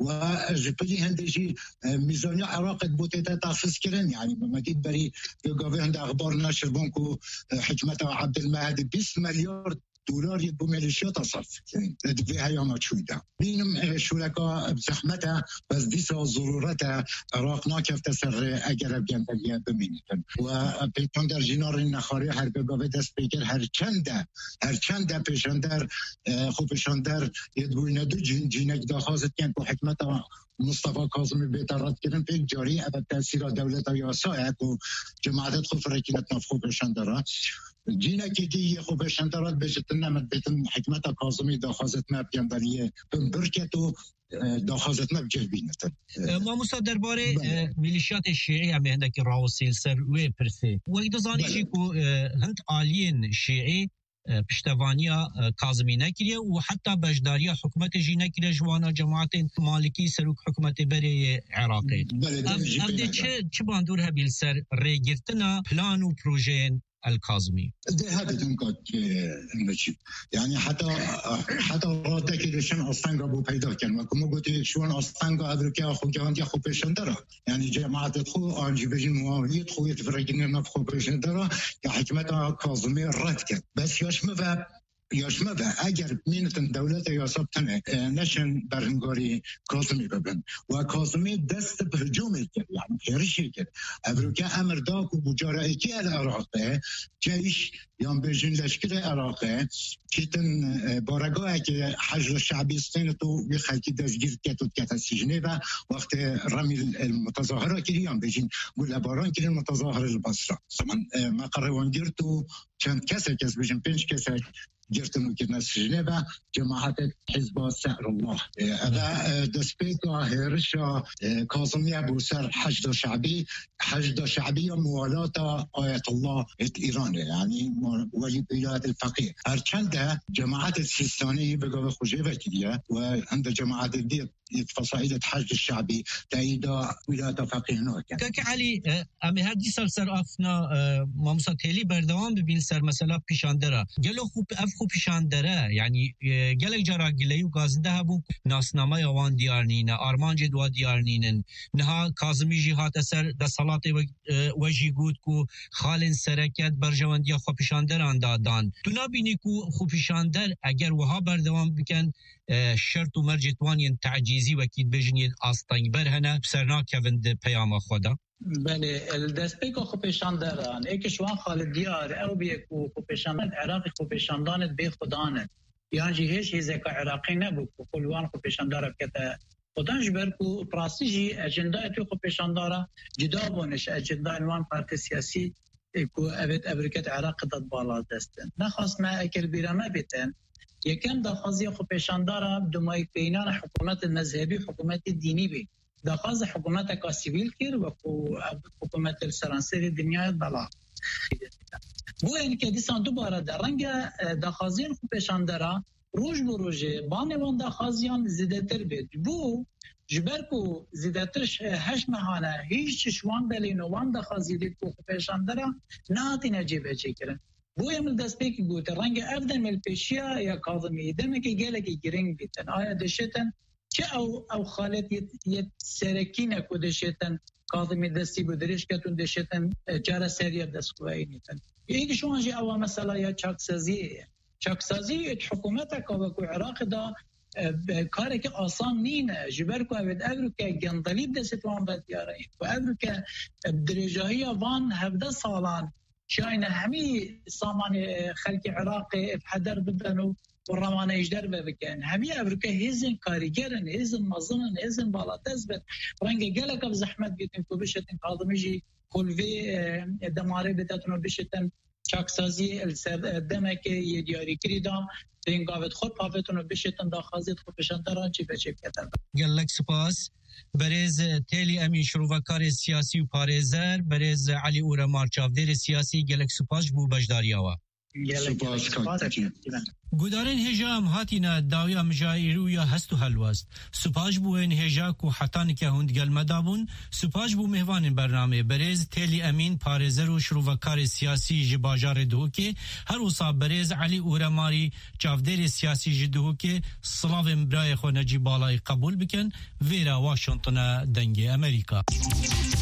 وجبلي هندجي ميزانية عراق بوتيتا تخصص كرن يعني ما جيت بري يقابل عند أخبار نشر بنكو حكمة عبد المهدي بيس مليار دولار يبقوا ميليشيات صرف في هاي ما تشويدا بينم شركاء بزحمتها بس ديسا ضرورتها عراقنا كيف تسر اگر بجندلية بمينتن وبيتون در جنار النخاري هر بقابة دست بيكر هر چنده هر چنده پیشندر خوب پیشندر يدبوي ندو جنك داخازت كان بو حكمتها مصطفى كاظمي بيترد كرن بيك جاري ابد تأثير دولة ياسايك و جماعتت خوف ركينت نفخو پیشندرها جينا كيدي خو بشندرات بجتنا مدبتن حكمة كاظمي داخازتنا بجنبالية بمبركتو داخازتنا بجلبينتن ما مصدر باري ميليشيات الشيعي هم عندك راوسيل سر وي برسي وإذا زاني شيكو هند آليين شيعي پشتوانیا کاظمی نکریه و حتی بجداریا حکومت جی نکریه جوانا جماعت مالکی سروک حکومت بری عراقی افده چه چه باندور هبیل سر ریگرتنا پلان و پروژین الكاظمي ده هذا تنقد نجيب يعني حتى حتى راتك لشان أصلاً قبوا بيدا كان وكم قلت شون أصلاً قادر كي أخو جوان دي أخو بيشندرا يعني جماعة تدخل أنجي بيجين مواليد تدخل يتفرجين نفخو بيشندرا كحكمة كاظمي راتك بس يش مفا يش مفا أجر مينتن دولة يصبتنا نشن برهنگاري كاظمي ببن وكاظمي دست بهجومي يعني خيرشي كده أبروكا أمر داك وبجارائكي العراق جيش يوم بيجين لشكر العراق كيتن بارقاه كي حجر الشعبي استنتو بخلقي دزجير كاتو كاتا سجنيبا وقت رمي المتظاهرة كي يوم بيجين قول باران كي المتظاهر البصرة طبعا ما قرروا جرتو كان كسر كس بيجين بينش كسر جرتنو كنا سجنيبا جماعة حزب سعر الله هذا دسبيكا هيرشا كاظمي أبو سر حشد شعبي حشد شعبي موالاة آية الله إيران يعني ولي ولاية الفقيه هرچند جماعات السيستاني بقوا خجيبة كدية وعند جماعات دي فصائل حشد الشعبي تأييدا ولاية فقيه هناك كاك علي أمي هادي سر سر أفنا مامسا تيلي بردوان ببين سر مثلا بيشاندرا قالوا خوب أفخو بيشاندرا يعني قالك جرا قليو قازنده هبون ناسنامة يوان ديارنين أرمان جدوا ديارنين نها كاظمي جهات سر دا صلاة وجي قود كو خالن سركت برجوان ديا خو بيشاندران دادان تو نبینی کو خوبیشاندر اگر وها بردوام بکن شرط و مرجتوانین تعجیزی وکید بجنید آستانگ برهنه سرنا کوند پیام خدا بله الدسپیک خوبیشاندران ایک شوان خالد دیار او بیکو خوبیشاندان عراقی خوبیشاندانت بی خدانت یان جی هیچ هیزک عراقی نبود که کلوان خوبیشاندار بکتا خدانش برکو پراستیجی اجنده تو خوبیشاندارا جدا بونش اجنده انوان پارتی سیاسی کو ابد ابرکت عراق داد بالا دستن نخواست ما اکل بیرامه بیتن یکم دخوازی خو پیشاندارا دمای بینان حکومت مذهبی حکومت دینی بی دخواز حکومت کا سیویل کر و حکومت السرانسری دنیا بالا بو این که دیسان دوباره در رنگ دخوازی خو پیشاندارا روز بو روزه بانوان دخوازیان زیده تر بید بو جبرکو زیادترش هشت مهانه هیچ شوان بلین و وان دخوازی دید کو پیشاندارا نهاتی نجیبه چی کرن بو یمل دست پیکی گوته رنگ افدن مل پیشیا یا کاظمی دمه که گله که گرنگ بیتن آیا دشتن چه او او خالت یه سرکینه کو دشتن کاظمی دستی بودریش کتون دشتن جاره سریع دست کوهی نیتن یکی شوان جی او مثلا یا چاک سازیه چاکسازی حکومت کاوکو عراق دا کاری که آسان نینه جبر کو اوید ابرو که گندلی دستوان بدیاری و ابرو که درجهی وان هفده سالان شاین همی سامان خلق عراق افحدر بدنو و رمان اجدر ببکن همی ابرو که هزین کاریگرن هزین مزنن هزین بالاتز بد رنگ گلک اب زحمت بیتن کو بشتن کادمجی کلوی دماره بدتون بشتن چاکسازی دمک یه دیاری کریدام این گاوت خود پافتون رو بشتن داخازید خود بشن دران چی بچه کتن گلک سپاس برز تیلی امین شروفکار سیاسی و پارێزەر برز علی ئورەمار چاودێری سیاسی گەلک سوپاش بوو بەشداریەوە گودارên hêja em hatîne dawiya mijayîrû ya hest û helwest. Sipaj bû ên hêja ku hetaneke hûn gelmeda bûn, sipaj bû mêhvanên bernamê Berêz Têlî Emîn parêzer û şîrovekarê siyasî ji bajarê Duhokê, her wisa Berêz Elî Ûremarî çavdêrê siyasî ji Duhokê silavên birayê xwe Necîb Balayî qebûl bikin, vêra Washington'a dengê Amerîka.